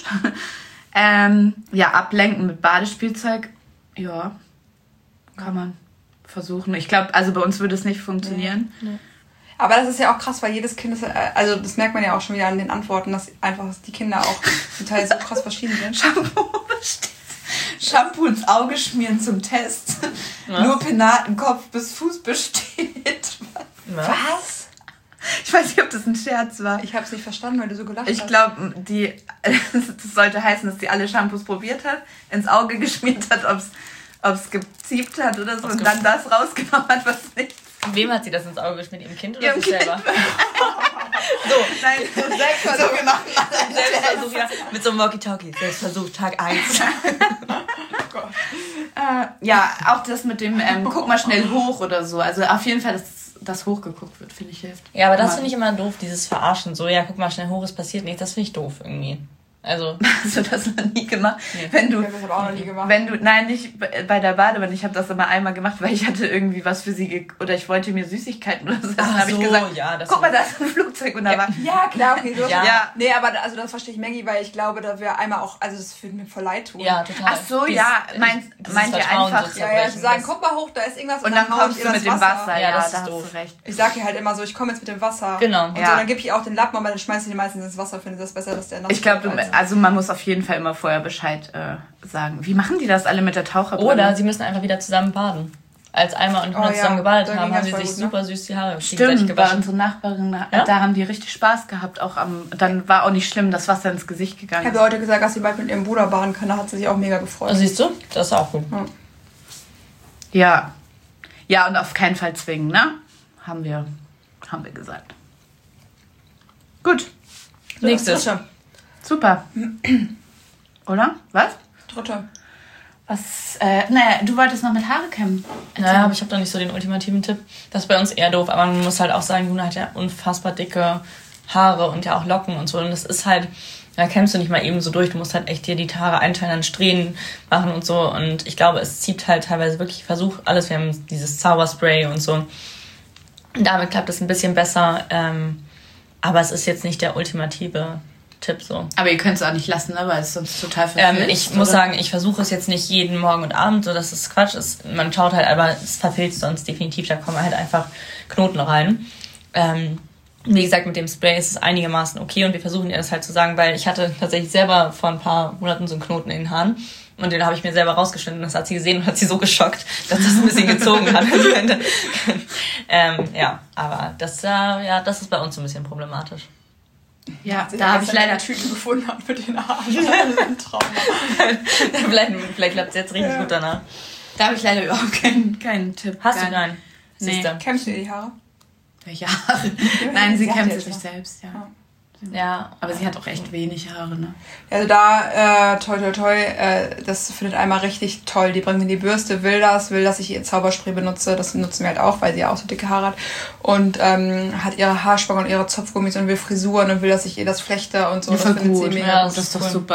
Ablenken mit Badespielzeug. Ja, kann man versuchen. Ich glaube, also bei uns würde es nicht funktionieren. Nee. Aber das ist ja auch krass, weil jedes Kind ist, also das merkt man ja auch schon wieder an den Antworten, dass einfach die Kinder auch zum Teil so krass verschieden sind. Shampoo ins Auge schmieren zum Test. Was? Nur Penaten, Kopf bis Fuß besteht. Was? Ich weiß nicht, ob das ein Scherz war. Ich habe es nicht verstanden, weil du so gelacht hast. Ich glaube, das sollte heißen, dass die alle Shampoos probiert hat, ins Auge geschmiert hat, ob es geziebt hat oder so und dann das rausgenommen hat, was nicht. Wem hat sie das ins Auge geschmiert? Ihrem Kind oder sich selber? Nein, Selbstversuch gemacht. Selbstversuch, ja. Mit so einem Walkie-Talkie. Selbstversuch, Tag 1. Auch das mit dem guck mal schnell hoch oder so. Also auf jeden Fall, dass das hochgeguckt wird, finde ich hilft. Ja, aber das finde ich immer doof, dieses Verarschen. So, ja, guck mal schnell hoch, es passiert nichts. Das finde ich doof irgendwie. Also, hast du das noch nie gemacht? Nee. Ich habe das aber auch noch nie gemacht. Nein, nicht bei der Badewanne. Ich habe das immer einmal gemacht, weil ich hatte irgendwie was für sie oder ich wollte mir Süßigkeiten oder so. Dann habe ich gesagt, guck mal, da ist ein Flugzeug und da war... Ja, klar, okay. Ja. Nee, aber also das verstehe ich Maggie, weil ich glaube, da wir einmal auch, also das würde mir voll leid tun. Ja, total. Ach so, meint ihr einfach... Ja, zu sagen, guck mal hoch, da ist irgendwas und dann kommst du mit dem Wasser. Ja, das da ist doof. hast du recht. Ich sage ihr halt immer so, ich komme jetzt mit dem Wasser. Genau. Und so, dann gebe ich auch den Lappen, aber dann schmeißt ich den meistens ins Wasser, finde das besser, dass der nass Ich glaube, also man muss auf jeden Fall immer vorher Bescheid sagen. Wie machen die das alle mit der Taucherbrille? Oder sie müssen einfach wieder zusammen baden. Als Einmal und zusammen gebadet haben, haben sie sich super süß die Haare gegenseitig gewaschen. Bei unseren Nachbarin, da haben die richtig Spaß gehabt. Dann war auch nicht schlimm, das Wasser ins Gesicht gegangen ist. Ich habe heute gesagt, dass sie bald mit ihrem Bruder baden kann. Da hat sie sich auch mega gefreut. Also siehst du? Das ist auch gut. Ja. Ja, und auf keinen Fall zwingen, ne? Haben wir gesagt. Gut. Nächstes. Super. Oder? Was? Dritte. Du wolltest noch mit Haare kämmen. Naja, aber ich habe doch nicht so den ultimativen Tipp. Das ist bei uns eher doof, aber man muss halt auch sagen, Juna hat ja unfassbar dicke Haare und ja auch Locken und so. Und das ist halt, da kämmst du nicht mal eben so durch. Du musst halt echt dir die Haare einteilen, dann Strähnen machen und so. Und ich glaube, es zieht halt teilweise wirklich, Versuch alles. Wir haben dieses Zauberspray und so. Und damit klappt es ein bisschen besser. Aber es ist jetzt nicht der ultimative Tipp so. Aber ihr könnt es auch nicht lassen, ne? Weil es sonst total verfilzt. Ich muss sagen, ich versuche es jetzt nicht jeden Morgen und Abend, so das ist Quatsch. Man schaut halt, aber es verfilzt sonst definitiv, da kommen halt einfach Knoten rein. Wie gesagt, mit dem Spray ist es einigermaßen okay und wir versuchen ihr das halt zu sagen, weil ich hatte tatsächlich selber vor ein paar Monaten so einen Knoten in den Haaren und den habe ich mir selber rausgeschnitten. Das hat sie gesehen und hat sie so geschockt, dass das ein bisschen gezogen hat. Aber das ist bei uns so ein bisschen problematisch. Ja, da habe ich leider eine Tüte gefunden mit den Haaren. Ein Trauma. Vielleicht klappt es jetzt richtig gut danach. Da habe ich leider überhaupt keinen Tipp. Hast du keinen? Nee. Kämmst du dir die Haare? Welche Haare? Nein, sie kämmt sich selbst, ja. Ja, aber sie hat auch echt wenig Haare, ne? Also da, toi, das findet einmal richtig toll. Die bringt mir die Bürste, will, dass ich ihr Zauberspray benutze. Das nutzen wir halt auch, weil sie ja auch so dicke Haare hat. Und hat ihre Haarspangen und ihre Zopfgummis und will Frisuren und will, dass ich ihr das flechte und so. Ja, das findet gut. sie mega ja, gut. Das ist doch super.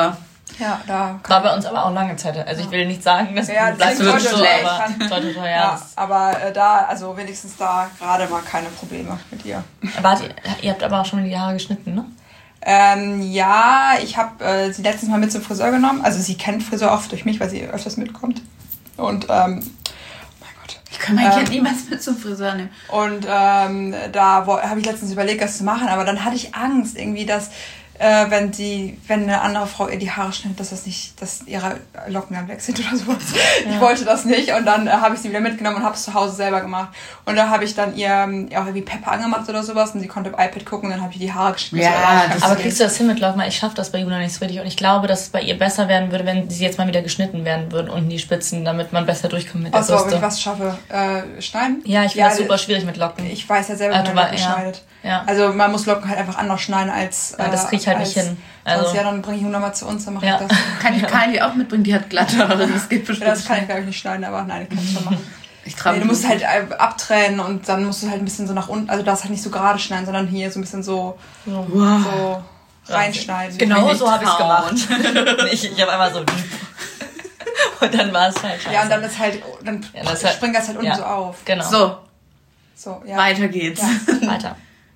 Ja, da war bei uns aber auch lange Zeit. Also ich will nicht sagen, dass das wird so, aber ja, aber da, also wenigstens da gerade mal keine Probleme mit ihr. Ihr habt aber auch schon die Haare geschnitten, ne? Ja, ich habe sie letztens mal mit zum Friseur genommen. Also sie kennt Friseur oft durch mich, weil sie öfters mitkommt. Und ich kann mein Kind niemals mit zum Friseur nehmen. Und da habe ich letztens überlegt, das zu machen, aber dann hatte ich Angst irgendwie, dass wenn eine andere Frau ihr die Haare schneidet, dass ihre Locken dann weg sind oder sowas. Ja. Ich wollte das nicht und dann habe ich sie wieder mitgenommen und habe es zu Hause selber gemacht. Und da habe ich dann ihr auch irgendwie Pepper angemacht oder sowas und sie konnte im iPad gucken und dann habe ich die Haare geschnitten. Ja, aber kriegst du das hin mit Locken? Ich schaffe das bei Juna nicht so richtig und ich glaube, dass es bei ihr besser werden würde, wenn sie jetzt mal wieder geschnitten werden würden, unten die Spitzen, damit man besser durchkommt mit der Bürste. Ob ich was schaffe? Schneiden? Ja, ich finde das super schwierig mit Locken. Ich weiß ja selber, wie man Locken schneidet. Ja. Also man muss Locken halt einfach anders schneiden als... das kriege ich halt nicht hin. Also, ja, dann bringe ich Juna mal zu uns, dann mache ich das. Kann ich Kylie auch mitbringen, die hat glatte Haare, das geht bestimmt. Das kann ich, glaube ich, nicht schneiden, aber nein, ich kann es schon machen. Du musst halt abtrennen und dann musst du halt ein bisschen so nach unten, also du darfst halt nicht so gerade schneiden, sondern hier so ein bisschen so reinschneiden. Genau so habe ich es gemacht. Ich habe einmal so... Und dann war es halt scheiße. Ja, und dann ist halt, springt das halt unten so auf. Genau. So, weiter geht's. Ja. Weiter.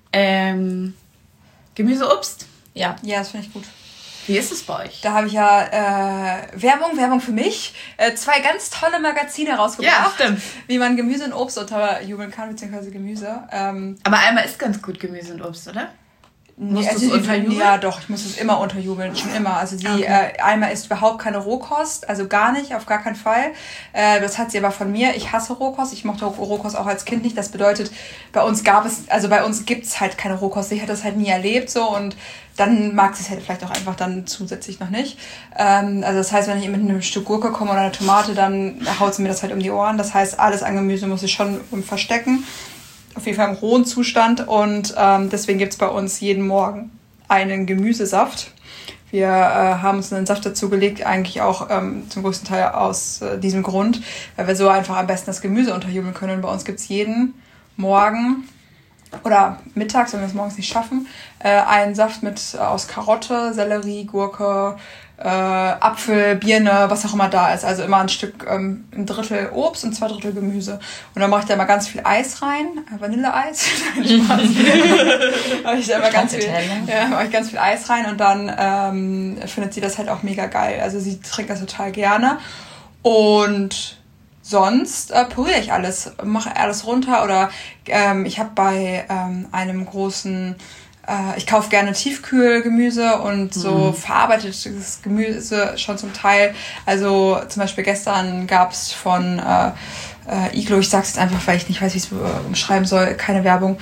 Gemüse, Obst? Ja, das finde ich gut. Wie ist es bei euch? Da habe ich ja Werbung für mich. 2 ganz tolle Magazine rausgebracht. Ja, stimmt. Wie man Gemüse und Obst unterjubeln kann, beziehungsweise Gemüse. Aber Alma isst ganz gut Gemüse und Obst, oder? Musst du es unterjubeln? Ja, doch, ich muss es immer unterjubeln, schon immer. Also Alma isst überhaupt keine Rohkost, also gar nicht, auf gar keinen Fall. Das hat sie aber von mir. Ich hasse Rohkost, ich mochte Rohkost auch als Kind nicht. Das bedeutet, bei uns gibt's halt keine Rohkost. Ich hatte das halt nie erlebt so und dann mag sie es halt vielleicht auch einfach dann zusätzlich noch nicht. Also das heißt, wenn ich mit einem Stück Gurke komme oder einer Tomate, dann haut sie mir das halt um die Ohren. Das heißt, alles an Gemüse muss ich schon verstecken. Auf jeden Fall im rohen Zustand und deswegen gibt es bei uns jeden Morgen einen Gemüsesaft. Wir haben uns einen Saft dazugelegt, eigentlich auch zum größten Teil aus diesem Grund, weil wir so einfach am besten das Gemüse unterjubeln können. Und bei uns gibt es jeden Morgen oder mittags, wenn wir es morgens nicht schaffen, einen Saft aus Karotte, Sellerie, Gurke, Apfel, Birne, was auch immer da ist. Also immer ein Stück, ein Drittel Obst und 2 Drittel Gemüse. Und dann mache ich da immer ganz viel Eis rein, Vanilleeis. Spaß. mache ich da immer ganz viel Eis rein und dann findet sie das halt auch mega geil. Also sie trinkt das total gerne. Und sonst püriere ich alles, mache alles runter oder ich habe bei einem großen... Ich kaufe gerne Tiefkühlgemüse und so verarbeitetes Gemüse schon zum Teil. Also zum Beispiel gestern gab es von Iglo, ich sag's jetzt einfach, weil ich nicht weiß, wie ich es umschreiben soll, keine Werbung,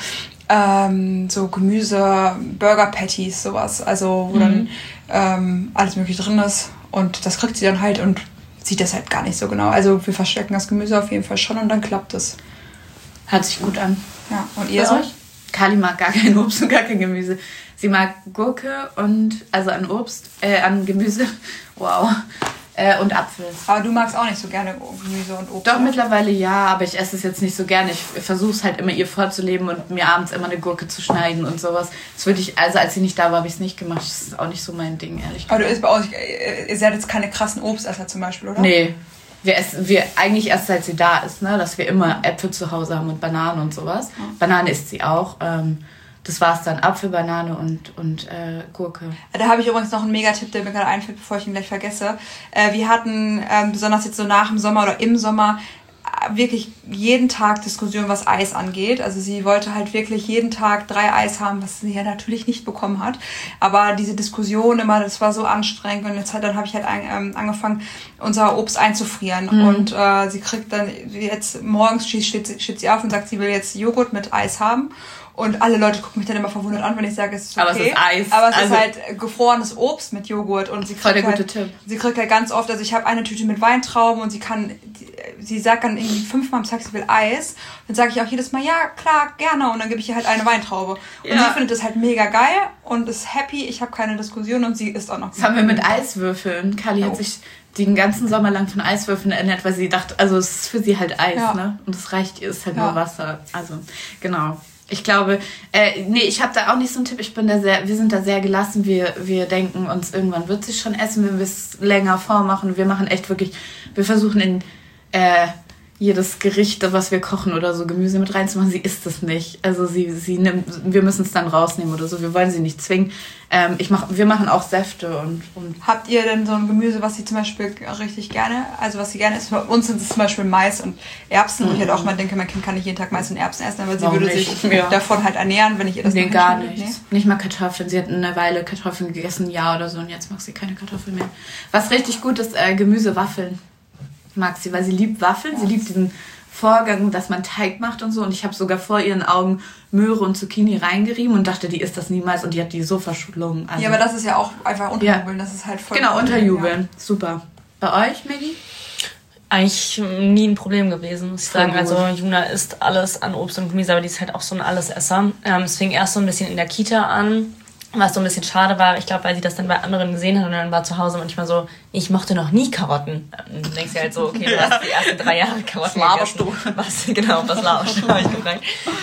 so Gemüse, Burger Patties, sowas. Also wo dann alles mögliche drin ist und das kriegt sie dann halt und sieht das halt gar nicht so genau. Also wir verstecken das Gemüse auf jeden Fall schon und dann klappt es. Hört sich gut an. Ja, und ihr so? Kali mag gar kein Obst und gar kein Gemüse. Sie mag Gurke und, also an Gemüse, wow, und Apfel. Aber du magst auch nicht so gerne Gemüse und Obst? Doch, mittlerweile ja, aber ich esse es jetzt nicht so gerne. Ich versuche es halt immer ihr vorzuleben und mir abends immer eine Gurke zu schneiden und sowas. Das würde ich, also als sie nicht da war, habe ich es nicht gemacht. Das ist auch nicht so mein Ding, ehrlich gesagt. Aber du isst bei euch, ihr seid jetzt keine krassen Obstesser zum Beispiel, oder? Nee. Wir eigentlich erst seit sie da ist, ne, dass wir immer Äpfel zu Hause haben und Bananen und sowas. Ja. Banane isst sie auch. Das war's dann. Apfel, Banane und Gurke. Da habe ich übrigens noch einen Megatipp, der mir gerade einfällt, bevor ich ihn gleich vergesse. Wir hatten besonders jetzt so nach dem Sommer oder im Sommer wirklich jeden Tag Diskussion, was Eis angeht. Also sie wollte halt wirklich jeden Tag 3 Eis haben, was sie ja natürlich nicht bekommen hat. Aber diese Diskussion immer, das war so anstrengend. Und dann habe ich halt angefangen, unser Obst einzufrieren. Und sie kriegt dann jetzt morgens, steht sie auf und sagt, sie will jetzt Joghurt mit Eis haben. Und alle Leute gucken mich dann immer verwundert an, wenn ich sage, es ist okay. Aber es ist Eis. Aber es ist halt gefrorenes Obst mit Joghurt. Und sie kriegt gute Tipp. Sie kriegt halt ganz oft, also ich habe eine Tüte mit Weintrauben und sie sagt dann irgendwie 5-mal am Tag, sie will Eis. Dann sage ich auch jedes Mal, ja, klar, gerne. Und dann gebe ich ihr halt eine Weintraube. Und sie findet das halt mega geil und ist happy. Ich habe keine Diskussion und sie isst auch noch. Das haben wir mit Eiswürfeln. Kali hat sich den ganzen Sommer lang von Eiswürfeln ernährt, weil sie dachte, also es ist für sie halt Eis, ne? Und es reicht ihr, ist halt nur Wasser. Also, genau. Ich glaube, ich habe da auch nicht so einen Tipp. Wir sind da sehr gelassen. Wir denken uns, irgendwann wird sich schon essen, wenn wir es länger vormachen. Wir machen echt wirklich, wir versuchen in jedes Gericht, was wir kochen oder so, Gemüse mit reinzumachen. Sie isst es nicht. Also sie nimmt, wir müssen es dann rausnehmen oder so. Wir wollen sie nicht zwingen. Wir machen auch Säfte und. Habt ihr denn so ein Gemüse, was sie zum Beispiel richtig gerne, also was sie gerne isst? Bei uns sind es zum Beispiel Mais und Erbsen. Und ich halt auch mal denke, mein Kind kann nicht jeden Tag Mais und Erbsen essen, aber sie würde sich davon halt ernähren, wenn ich ihr das Nee, gar nicht. Nee? Nicht mal Kartoffeln. Sie hat eine Weile Kartoffeln gegessen, ein Jahr oder so, und jetzt mag sie keine Kartoffeln mehr. Was richtig gut ist, Gemüsewaffeln. Mag sie, weil sie liebt Waffeln, sie liebt diesen Vorgang, dass man Teig macht und so. Und ich habe sogar vor ihren Augen Möhre und Zucchini reingerieben und dachte, die isst das niemals, und die hat die so verschlungen. Also, ja, aber das ist ja auch einfach unterjubeln, das ist halt voll... Genau, unterjubeln, ja. Super. Bei euch, Maggie? Eigentlich nie ein Problem gewesen, muss ich sagen. Gut. Also Juna isst alles an Obst und Gemüse, aber die ist halt auch so ein Allesesser. Es fing erst so ein bisschen in der Kita an, was so ein bisschen schade war. Ich glaube, weil sie das dann bei anderen gesehen hat und dann war zu Hause manchmal so, ich mochte noch nie Karotten. Und dann denkst du halt so, okay, du hast die ersten 3 Jahre Karotten gegessen. Was laberst du, habe ich gefragt.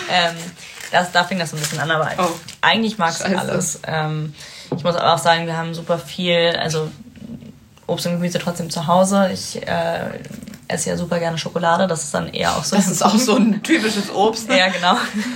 Da fing das so ein bisschen an, aber eigentlich mag sie alles. Ich muss aber auch sagen, wir haben super viel, also Obst und Gemüse trotzdem zu Hause. Ich esse ja super gerne Schokolade, das ist dann eher auch so... Das ist auch so ein typisches Obst, ne? Ja, genau.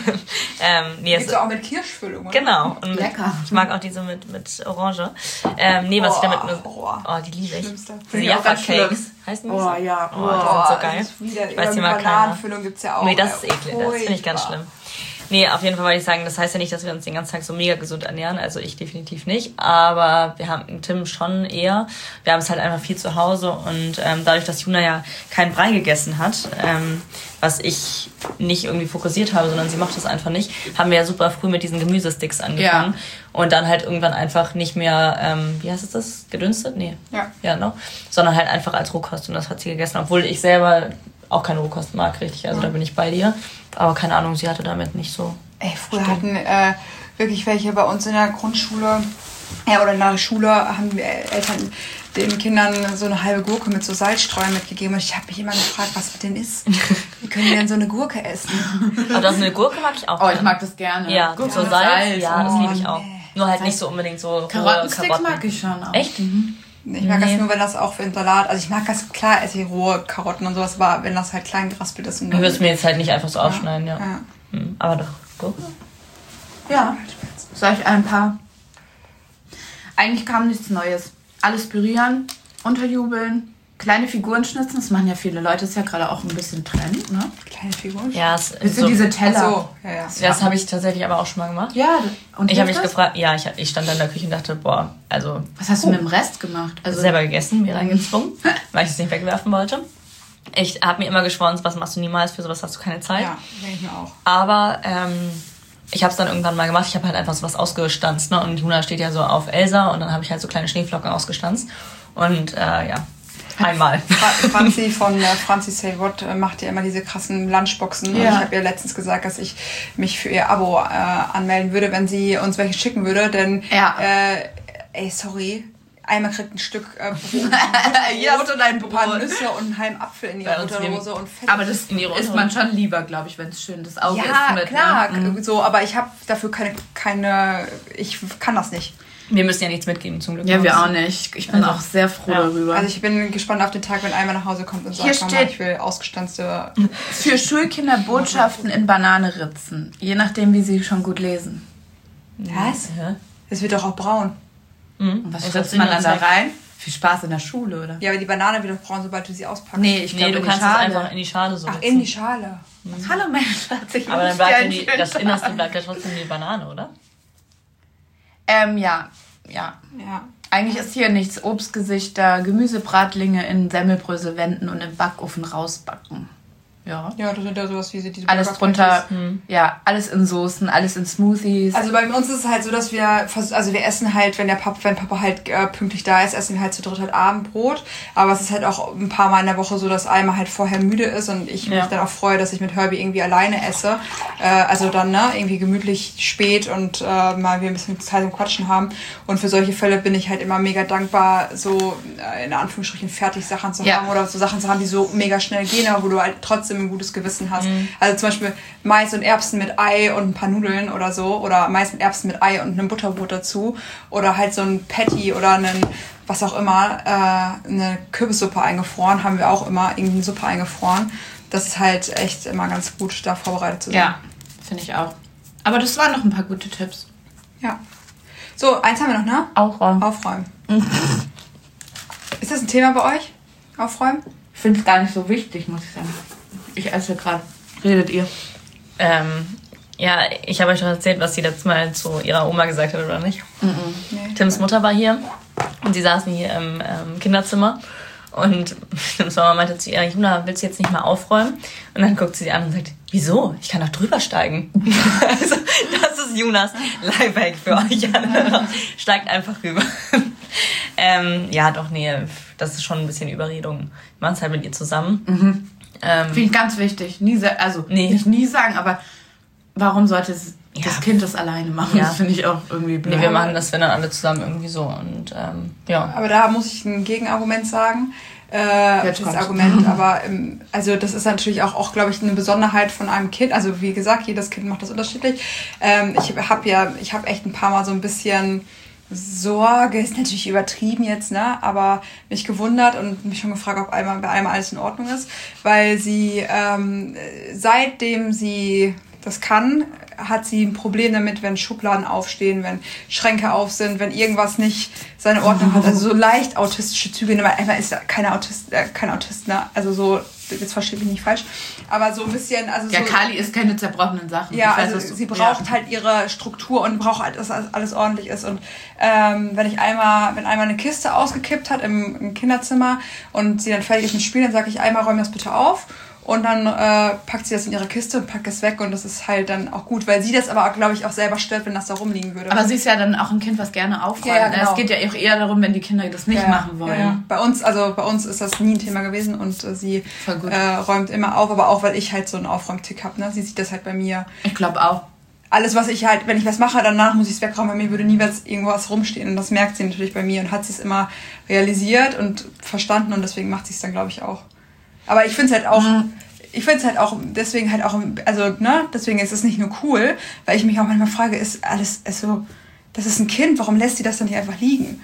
Gibt's auch mit Kirschfüllung, oder? Genau. Und lecker. Ich mag auch diese mit Orange. Was ich damit... die liebe ich. Diese Jaffa-Cakes. Heißen die so? Oh, ja. Die sind so geil. Ich weiß nicht mal, Bananenfüllung gibt's ja auch. Nee, das ist eklig. Das finde ich ganz schlimm. Nee, auf jeden Fall wollte ich sagen, das heißt ja nicht, dass wir uns den ganzen Tag so mega gesund ernähren. Also ich definitiv nicht. Aber wir haben Tim schon eher. Wir haben es halt einfach viel zu Hause. Und dadurch, dass Juna ja keinen Brei gegessen hat, was ich nicht irgendwie fokussiert habe, sondern sie mochte es einfach nicht, haben wir ja super früh mit diesen Gemüsesticks angefangen. Ja. Und dann halt irgendwann einfach nicht mehr, wie heißt es das? Gedünstet? Nee. Ja, no? Sondern halt einfach als Rohkost. Und das hat sie gegessen. Obwohl ich selber auch keine Rohkost mag, richtig. Also da bin ich bei dir. Aber keine Ahnung, sie hatte damit nicht so... Früher hatten wirklich welche bei uns in der Grundschule, oder in der Schule, haben wir Eltern den Kindern so eine halbe Gurke mit so Salzstreuern mitgegeben. Und ich habe mich immer gefragt, was mit denen ist. Wie können die denn so eine Gurke essen? Aber das eine Gurke mag ich auch gerne. Ich mag das gerne. Ja, Gurke so Salz. Ja, das liebe ich auch. Nur halt nicht so unbedingt so Karottensticks mag ich schon auch. Echt? Mhm. Ich mag das nur, wenn das auch für den Salat... Also ich mag das, klar esse ich rohe Karotten und sowas, aber wenn das halt klein geraspelt ist... Ich würde es mir jetzt halt nicht einfach so aufschneiden, ja. Aber doch, Gurke? Ja. Soll ich ein paar... Eigentlich kam nichts Neues. Alles pürieren, unterjubeln, kleine Figuren schnitzen. Das machen ja viele Leute. Das ist ja gerade auch ein bisschen Trend, ne? Kleine Figuren? Ja, es ist so diese Teller. So. Ja. Das habe ich tatsächlich aber auch schon mal gemacht. Ja. Und ich habe mich gefragt, ich stand da in der Küche und dachte, also... Was hast du mit dem Rest gemacht? Also selber gegessen, mir reingezwungen, weil ich es nicht wegwerfen wollte. Ich habe mir immer geschworen, was machst du niemals, für sowas hast du keine Zeit. Ja, denke ich mir auch. Aber ich habe es dann irgendwann mal gemacht. Ich habe halt einfach sowas ausgestanzt, ne? Und Juna steht ja so auf Elsa und dann habe ich halt so kleine Schneeflocken ausgestanzt. Und einmal. Franzi von Franzi Say What macht ja immer diese krassen Lunchboxen. Ja. Und ich habe ihr letztens gesagt, dass ich mich für ihr Abo anmelden würde, wenn sie uns welche schicken würde. Denn, sorry, einmal kriegt ein Stück Brot und ein paar Nüsse und einen halben Apfel in ihre Unterhose und Fett. Aber das isst man schon lieber, glaube ich, wenn es schön das Auge ist. Ja, klar, so, aber ich habe dafür keine, ich kann das nicht. Wir müssen ja nichts mitgeben, zum Glück. Ja, wir auch nicht. Ich bin auch sehr froh darüber. Also ich bin gespannt auf den Tag, wenn einmal nach Hause kommt und sagt, Mama, ich will ausgestanzte... Für Schulkinder Botschaften in Banane ritzen. Je nachdem, wie sie schon gut lesen. Was? Ja. Es wird doch auch braun. Und was ritzt man dann da rein? Viel Spaß in der Schule, oder? Ja, aber die Banane wird doch braun, sobald du sie auspackst. Nee, ich glaube, du kannst es einfach in die Schale so ritzen. Ach, in die Schale. Hallo, mein Schatz. Aber dann bleibt das Innerste bleibt ja trotzdem die Banane, oder? Ja. Eigentlich ist hier nichts. Obstgesichter, Gemüsebratlinge in Semmelbrösel wenden und im Backofen rausbacken. Ja. Ja, das sind ja sowas wie diese alles drunter, alles in Soßen, alles in Smoothies. Also bei uns ist es halt so, dass wir essen halt, wenn Papa halt pünktlich da ist, essen wir halt zu dritt halt Abendbrot. Aber es ist halt auch ein paar Mal in der Woche so, dass Alma halt vorher müde ist und ich mich dann auch freue, dass ich mit Herbie irgendwie alleine esse. Also dann, irgendwie gemütlich spät und mal wir ein bisschen Zeit zum Quatschen haben. Und für solche Fälle bin ich halt immer mega dankbar, so in Anführungsstrichen fertig Sachen zu haben oder so Sachen zu haben, die so mega schnell gehen, aber wo du halt trotzdem trotzdem ein gutes Gewissen hast. Also zum Beispiel Mais und Erbsen mit Ei und ein paar Nudeln oder so. Oder Mais mit Erbsen mit Ei und einem Butterbrot dazu. Oder halt so ein Patty oder einen, was auch immer, eine Kürbissuppe eingefroren. Haben wir auch immer irgendeine Suppe eingefroren. Das ist halt echt immer ganz gut, da vorbereitet zu sein. Ja, finde ich auch. Aber das waren noch ein paar gute Tipps. Ja. So, eins haben wir noch, ne? Aufräumen. Ist das ein Thema bei euch? Aufräumen? Ich finde es gar nicht so wichtig, muss ich sagen. Ich esse gerade. Redet ihr? Ja, ich habe euch schon erzählt, was sie letztes Mal zu ihrer Oma gesagt hat, oder nicht? Nee. Tims Mutter war hier und sie saßen hier im Kinderzimmer und Tims Mama meinte zu ihr, Juna, willst du jetzt nicht mal aufräumen? Und dann guckt sie sie an und sagt, wieso? Ich kann doch drüber steigen. Also, das ist Junas Lifehack für euch alle. Steigt einfach rüber. Ja, doch, nee, das ist schon ein bisschen Überredung. Wir machen es halt mit ihr zusammen. Finde ich ganz wichtig. Nicht nie sagen, aber warum sollte das Kind das alleine machen? Ja. Das finde ich auch irgendwie blöd. Nee, wir machen das, wenn dann alle zusammen irgendwie so. Und ja. Aber da muss ich ein Gegenargument sagen. Das Argument, aber also das ist natürlich auch glaube ich, eine Besonderheit von einem Kind. Also wie gesagt, jedes Kind macht das unterschiedlich. Ich habe echt ein paar Mal so ein bisschen Sorge, ist natürlich übertrieben jetzt, ne? Aber mich gewundert und mich schon gefragt, ob bei einmal alles in Ordnung ist, weil sie seitdem sie das kann, hat sie ein Problem damit, wenn Schubladen aufstehen, wenn Schränke auf sind, wenn irgendwas nicht seine Ordnung hat. Also so leicht autistische Züge. Einmal ist kein Autist, ne? Also so, jetzt versteht mich nicht falsch, aber so ein bisschen... Also ja, so, Kali ist keine zerbrochenen Sachen. Ja, also sie braucht halt ihre Struktur und braucht halt, dass alles ordentlich ist. Und wenn einmal eine Kiste ausgekippt hat im Kinderzimmer und sie dann fertig ist mit Spielen, dann sage ich einmal, räum das bitte auf. Und dann packt sie das in ihre Kiste und packt es weg. Und das ist halt dann auch gut, weil sie das aber, glaube ich, auch selber stört, wenn das da rumliegen würde. Aber sie ist ja dann auch ein Kind, was gerne aufräumt. Ja, genau. Es geht ja auch eher darum, wenn die Kinder das nicht machen wollen. Ja. Bei uns ist das nie ein Thema gewesen und sie räumt immer auf. Aber auch, weil ich halt so einen Aufräumtick habe. Ne? Sie sieht das halt bei mir. Ich glaube auch. Alles, was ich halt, wenn ich was mache, danach muss ich es wegräumen. Bei mir würde nie irgendwas rumstehen. Und das merkt sie natürlich bei mir und hat sie es immer realisiert und verstanden. Und deswegen macht sie es dann, glaube ich, auch. Aber ich finde es halt auch, deswegen halt auch, also, ne, deswegen ist es nicht nur cool, weil ich mich auch manchmal frage, ist so, das ist ein Kind, warum lässt sie das dann nicht einfach liegen?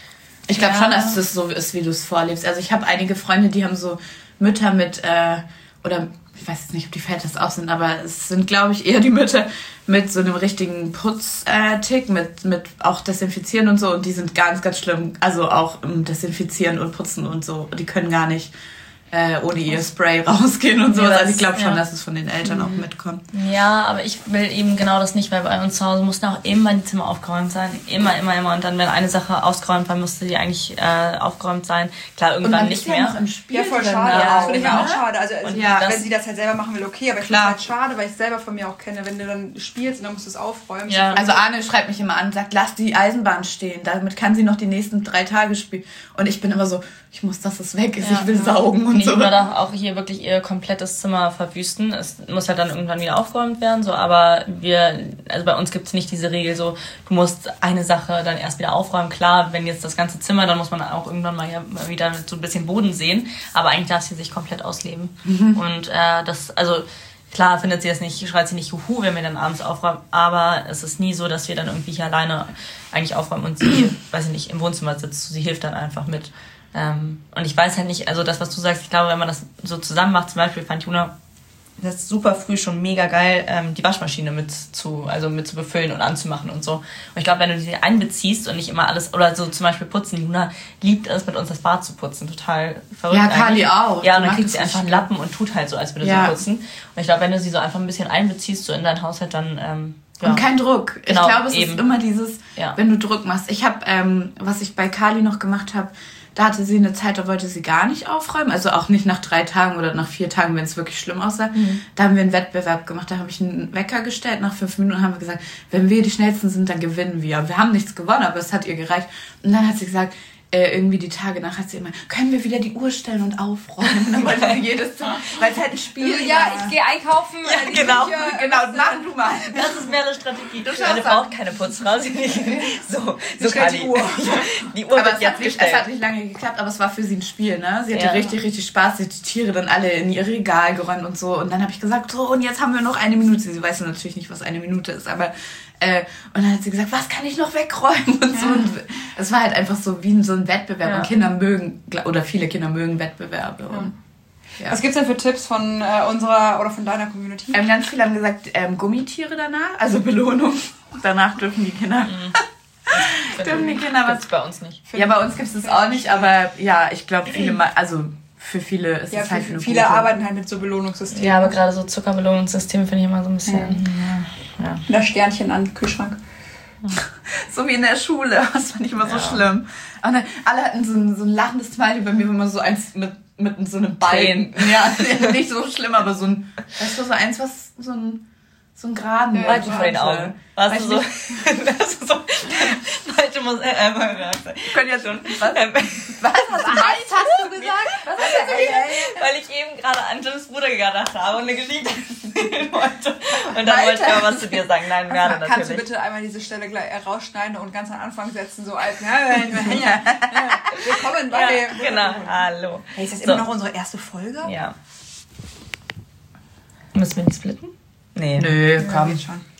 Ich glaube schon, dass das so ist, wie du es vorlebst. Also ich habe einige Freunde, die haben so Mütter mit, oder ich weiß jetzt nicht, ob die Väter das auch sind, aber es sind, glaube ich, eher die Mütter mit so einem richtigen Putztick, mit auch Desinfizieren und so, und die sind ganz, ganz schlimm, also auch im Desinfizieren und Putzen und so, die können gar nicht ohne ihr Spray rausgehen und so. Ja, also ich glaube schon, dass es von den Eltern auch mitkommt. Ja, aber ich will eben genau das nicht, weil bei uns zu Hause mussten auch immer die Zimmer aufgeräumt sein. Immer. Und dann, wenn eine Sache ausgeräumt war, musste die eigentlich aufgeräumt sein. Klar, irgendwann nicht mehr. Noch im Spiel ja, voll schade. Ja, das finde ich auch schade. Also wenn sie das halt selber machen will, okay, aber ich finde es halt schade, weil ich es selber von mir auch kenne. Wenn du dann spielst und dann musst du es aufräumen. Ja. Also Arne schreibt mich immer an und sagt, lass die Eisenbahn stehen. Damit kann sie noch die nächsten 3 Tage spielen. Und ich bin immer so, ich muss, dass es weg ist. Ich will saugen und so. Ich würde auch hier wirklich ihr komplettes Zimmer verwüsten. Es muss halt dann irgendwann wieder aufgeräumt werden, so, aber also bei uns gibt es nicht diese Regel, so, du musst eine Sache dann erst wieder aufräumen. Klar, wenn jetzt das ganze Zimmer, dann muss man auch irgendwann mal wieder mit so ein bisschen Boden sehen, aber eigentlich darf sie sich komplett ausleben. Und also klar findet sie es nicht, schreit sie nicht Juhu, wenn wir dann abends aufräumen, aber es ist nie so, dass wir dann irgendwie hier alleine eigentlich aufräumen und sie, weiß ich nicht, im Wohnzimmer sitzt. Sie hilft dann einfach mit. Und ich weiß halt nicht, also das, was du sagst, ich glaube, wenn man das so zusammen macht, zum Beispiel fand Juna das super früh schon mega geil, die Waschmaschine mit zu befüllen und anzumachen und so. Und ich glaube, wenn du die einbeziehst und nicht immer alles, oder so zum Beispiel putzen, Juna liebt es, mit uns das Bad zu putzen, total verrückt. Ja, Kali auch. Ja, und dann kriegt sie einfach einen Lappen und tut halt so, als würde sie putzen. Und ich glaube, wenn du sie so einfach ein bisschen einbeziehst, so in deinen Haushalt, dann... Und kein Druck. Genau, ich glaube, es ist immer dieses, wenn du Druck machst. Ich habe, was ich bei Kali noch gemacht habe, da hatte sie eine Zeit, da wollte sie gar nicht aufräumen. Also auch nicht nach 3 Tagen oder nach 4 Tagen, wenn es wirklich schlimm aussah. Da haben wir einen Wettbewerb gemacht. Da habe ich einen Wecker gestellt. Nach 5 Minuten haben wir gesagt, wenn wir die Schnellsten sind, dann gewinnen wir. Wir haben nichts gewonnen, aber es hat ihr gereicht. Und dann hat sie gesagt, irgendwie die Tage nach hat sie immer, können wir wieder die Uhr stellen und aufräumen? Und dann wollte sie jedes Mal, weil es halt ein Spiel ist. Ja, ich gehe einkaufen. Ja, genau. Genau, mach du mal. Das ist mehr eine Strategie. Meine braucht keine Putzfrau. Sie nicht. So kann die Uhr. Die Uhr wird jetzt gestellt. Es hat nicht lange geklappt, aber es war für sie ein Spiel, ne? Sie hatte richtig, richtig Spaß. Sie hat die Tiere dann alle in ihr Regal geräumt und so. Und dann habe ich gesagt, so, und jetzt haben wir noch 1 Minute. Sie weiß natürlich nicht, was 1 Minute ist, aber und dann hat sie gesagt, was kann ich noch wegräumen und so. Und es war halt einfach so wie so ein Wettbewerb. Und Kinder mögen, oder viele Kinder mögen Wettbewerbe. Und, Was gibt's denn für Tipps von unserer oder von deiner Community? Ganz viele haben gesagt, Gummitiere danach, also Belohnung. Danach dürfen die Kinder... dürfen die Kinder was... bei uns nicht. Ja, bei uns gibt es das auch nicht, aber ja, ich glaube, für viele ist es halt eine viele gute. arbeiten halt mit so Belohnungssystemen. Ja, aber gerade so Zuckerbelohnungssysteme finde ich immer so ein bisschen... Das Sternchen an den Kühlschrank. So wie in der Schule, das fand ich immer so schlimm. Und dann, alle hatten so ein lachendes Smiley, bei mir war immer so eins mit so einem Bein. Ja, nicht so schlimm, aber so ein, weißt du, so eins, was so ein geraden Malte vor den Augen. Warst du so? Malte muss einmal sagen. Können ja schon. Was? Was hast du gesagt? Was hast du gesagt? Weil ich eben gerade an Jims Bruder gedacht habe und eine Geschichte erzählen wollte. Und dann wollte ich mal was zu dir sagen. Nein, gerne natürlich. Kannst du bitte einmal diese Stelle gleich rausschneiden und ganz am Anfang setzen, so als willkommen bei... Genau, hallo. Hey, ist das immer noch unsere erste Folge? Ja. Müssen wir nicht splitten? Nee. Nö, komm. Geht schon.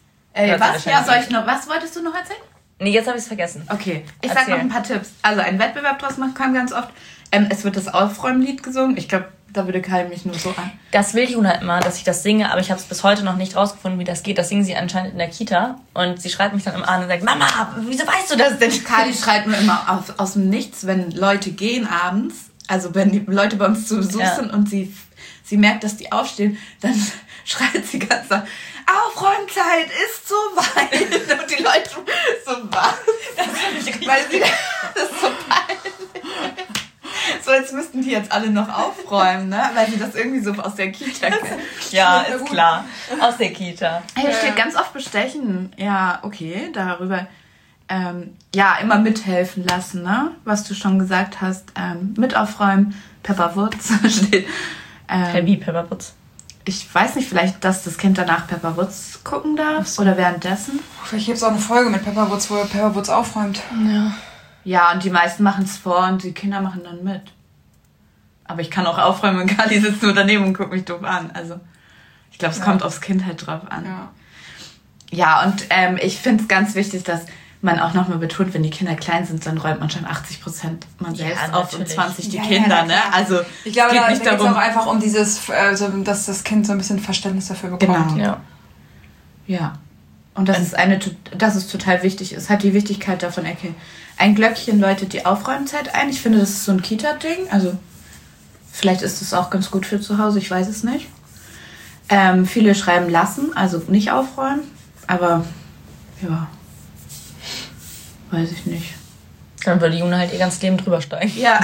Was wolltest du noch erzählen? Nee, jetzt habe ich es vergessen. Okay, ich sag noch ein paar Tipps. Also ein Wettbewerb draus machen kam ganz oft. Es wird das Aufräumlied gesungen. Ich glaube, da würde Kai mich nur so an. Das will Juna immer, dass ich das singe, aber ich habe es bis heute noch nicht rausgefunden, wie das geht. Das singen sie anscheinend in der Kita. Und sie schreibt mich dann immer an und sagt, Mama, wieso weißt du das denn? Kali schreit mir immer aus dem Nichts, wenn Leute gehen abends. Also wenn die Leute bei uns zu Besuch sind und sie merkt, dass die aufstehen, dann schreit sie ganz laut, Aufräumzeit ist soweit. Und die Leute so was. Weil sie das ist so peinlich. So, jetzt müssten die jetzt alle noch aufräumen, ne? Weil sie das irgendwie so aus der Kita kennen. Ja, ist klar. Aus der Kita. Hier steht ganz oft bestechen. Ja, okay, darüber. Immer mithelfen lassen, ne? Was du schon gesagt hast. Mit aufräumen. Pepperwoods steht. Wie Pepperwoods? Ich weiß nicht, vielleicht, dass das Kind danach Pepperwoods gucken darf oder währenddessen. Vielleicht gibt es auch eine Folge mit Pepperwoods, wo Pepperwoods aufräumt. Ja. Ja, und die meisten machen es vor und die Kinder machen dann mit. Aber ich kann auch aufräumen und Kali sitzt nur daneben und guckt mich doof an. Also, ich glaube, es kommt aufs Kind halt drauf an. Ja, und ich finde es ganz wichtig, dass man auch nochmal betont, wenn die Kinder klein sind, dann räumt man schon 80% man selbst auf und 20% die Kinder, ne? Also, ich glaube, es geht da nicht geht es darum, auch einfach um dieses, dass das Kind so ein bisschen Verständnis dafür bekommt. Genau. Ja. Und dass es total wichtig ist. Hat die Wichtigkeit davon erkennen. Ein Glöckchen läutet die Aufräumzeit ein. Ich finde, das ist so ein Kita-Ding. Also, vielleicht ist es auch ganz gut für zu Hause. Ich weiß es nicht. Viele schreiben lassen, also nicht aufräumen. Aber, ja. Weiß ich nicht. Dann würde Juna halt ihr ganzes Leben drüber steigen. Ja.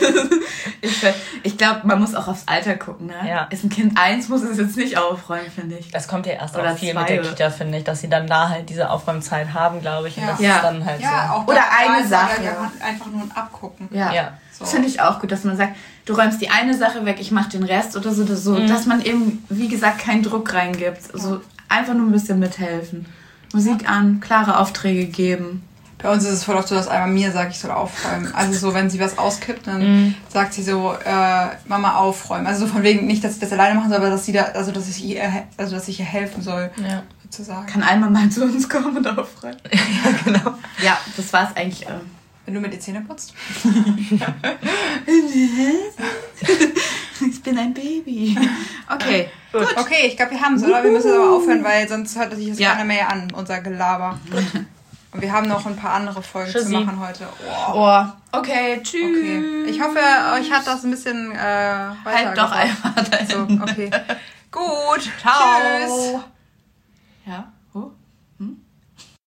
Ich glaube, man muss auch aufs Alter gucken, ne? Ja. Ist ein Kind 1, muss es jetzt nicht aufräumen, finde ich. Das kommt ja erst Oder auch viel 2 mit der Kita, finde ich, dass sie dann da halt diese Aufräumzeit haben, glaube ich. Und das ist dann halt so. Auch oder eine Sache. Einfach nur ein Abgucken. Ja. So. Das finde ich auch gut, dass man sagt, du räumst die eine Sache weg, ich mache den Rest oder so. Dass man eben, wie gesagt, keinen Druck reingibt. Also einfach nur ein bisschen mithelfen. Musik an, klare Aufträge geben. Bei uns ist es voll oft so, dass einmal mir sagt, ich soll aufräumen. Also so, wenn sie was auskippt, dann sagt sie so, Mama aufräumen. Also so von wegen, nicht, dass ich das alleine machen soll, aber dass dass ich ihr helfen soll, sozusagen. Kann einmal mal zu uns kommen und aufräumen. Ja, genau. Ja, das war es eigentlich. Wenn du mir die Zähne putzt? Ich bin ein Baby. Okay, gut. Okay, ich glaube, wir haben es, oder? Wir müssen jetzt aber aufhören, weil sonst hört sich das keiner mehr an, unser Gelaber. Und wir haben noch ein paar andere Folgen zu machen heute. Okay, tschüss. Okay. Ich hoffe, euch hat das ein bisschen halt doch einfach so, okay. Gut. Ciao. Tschüss. Ja.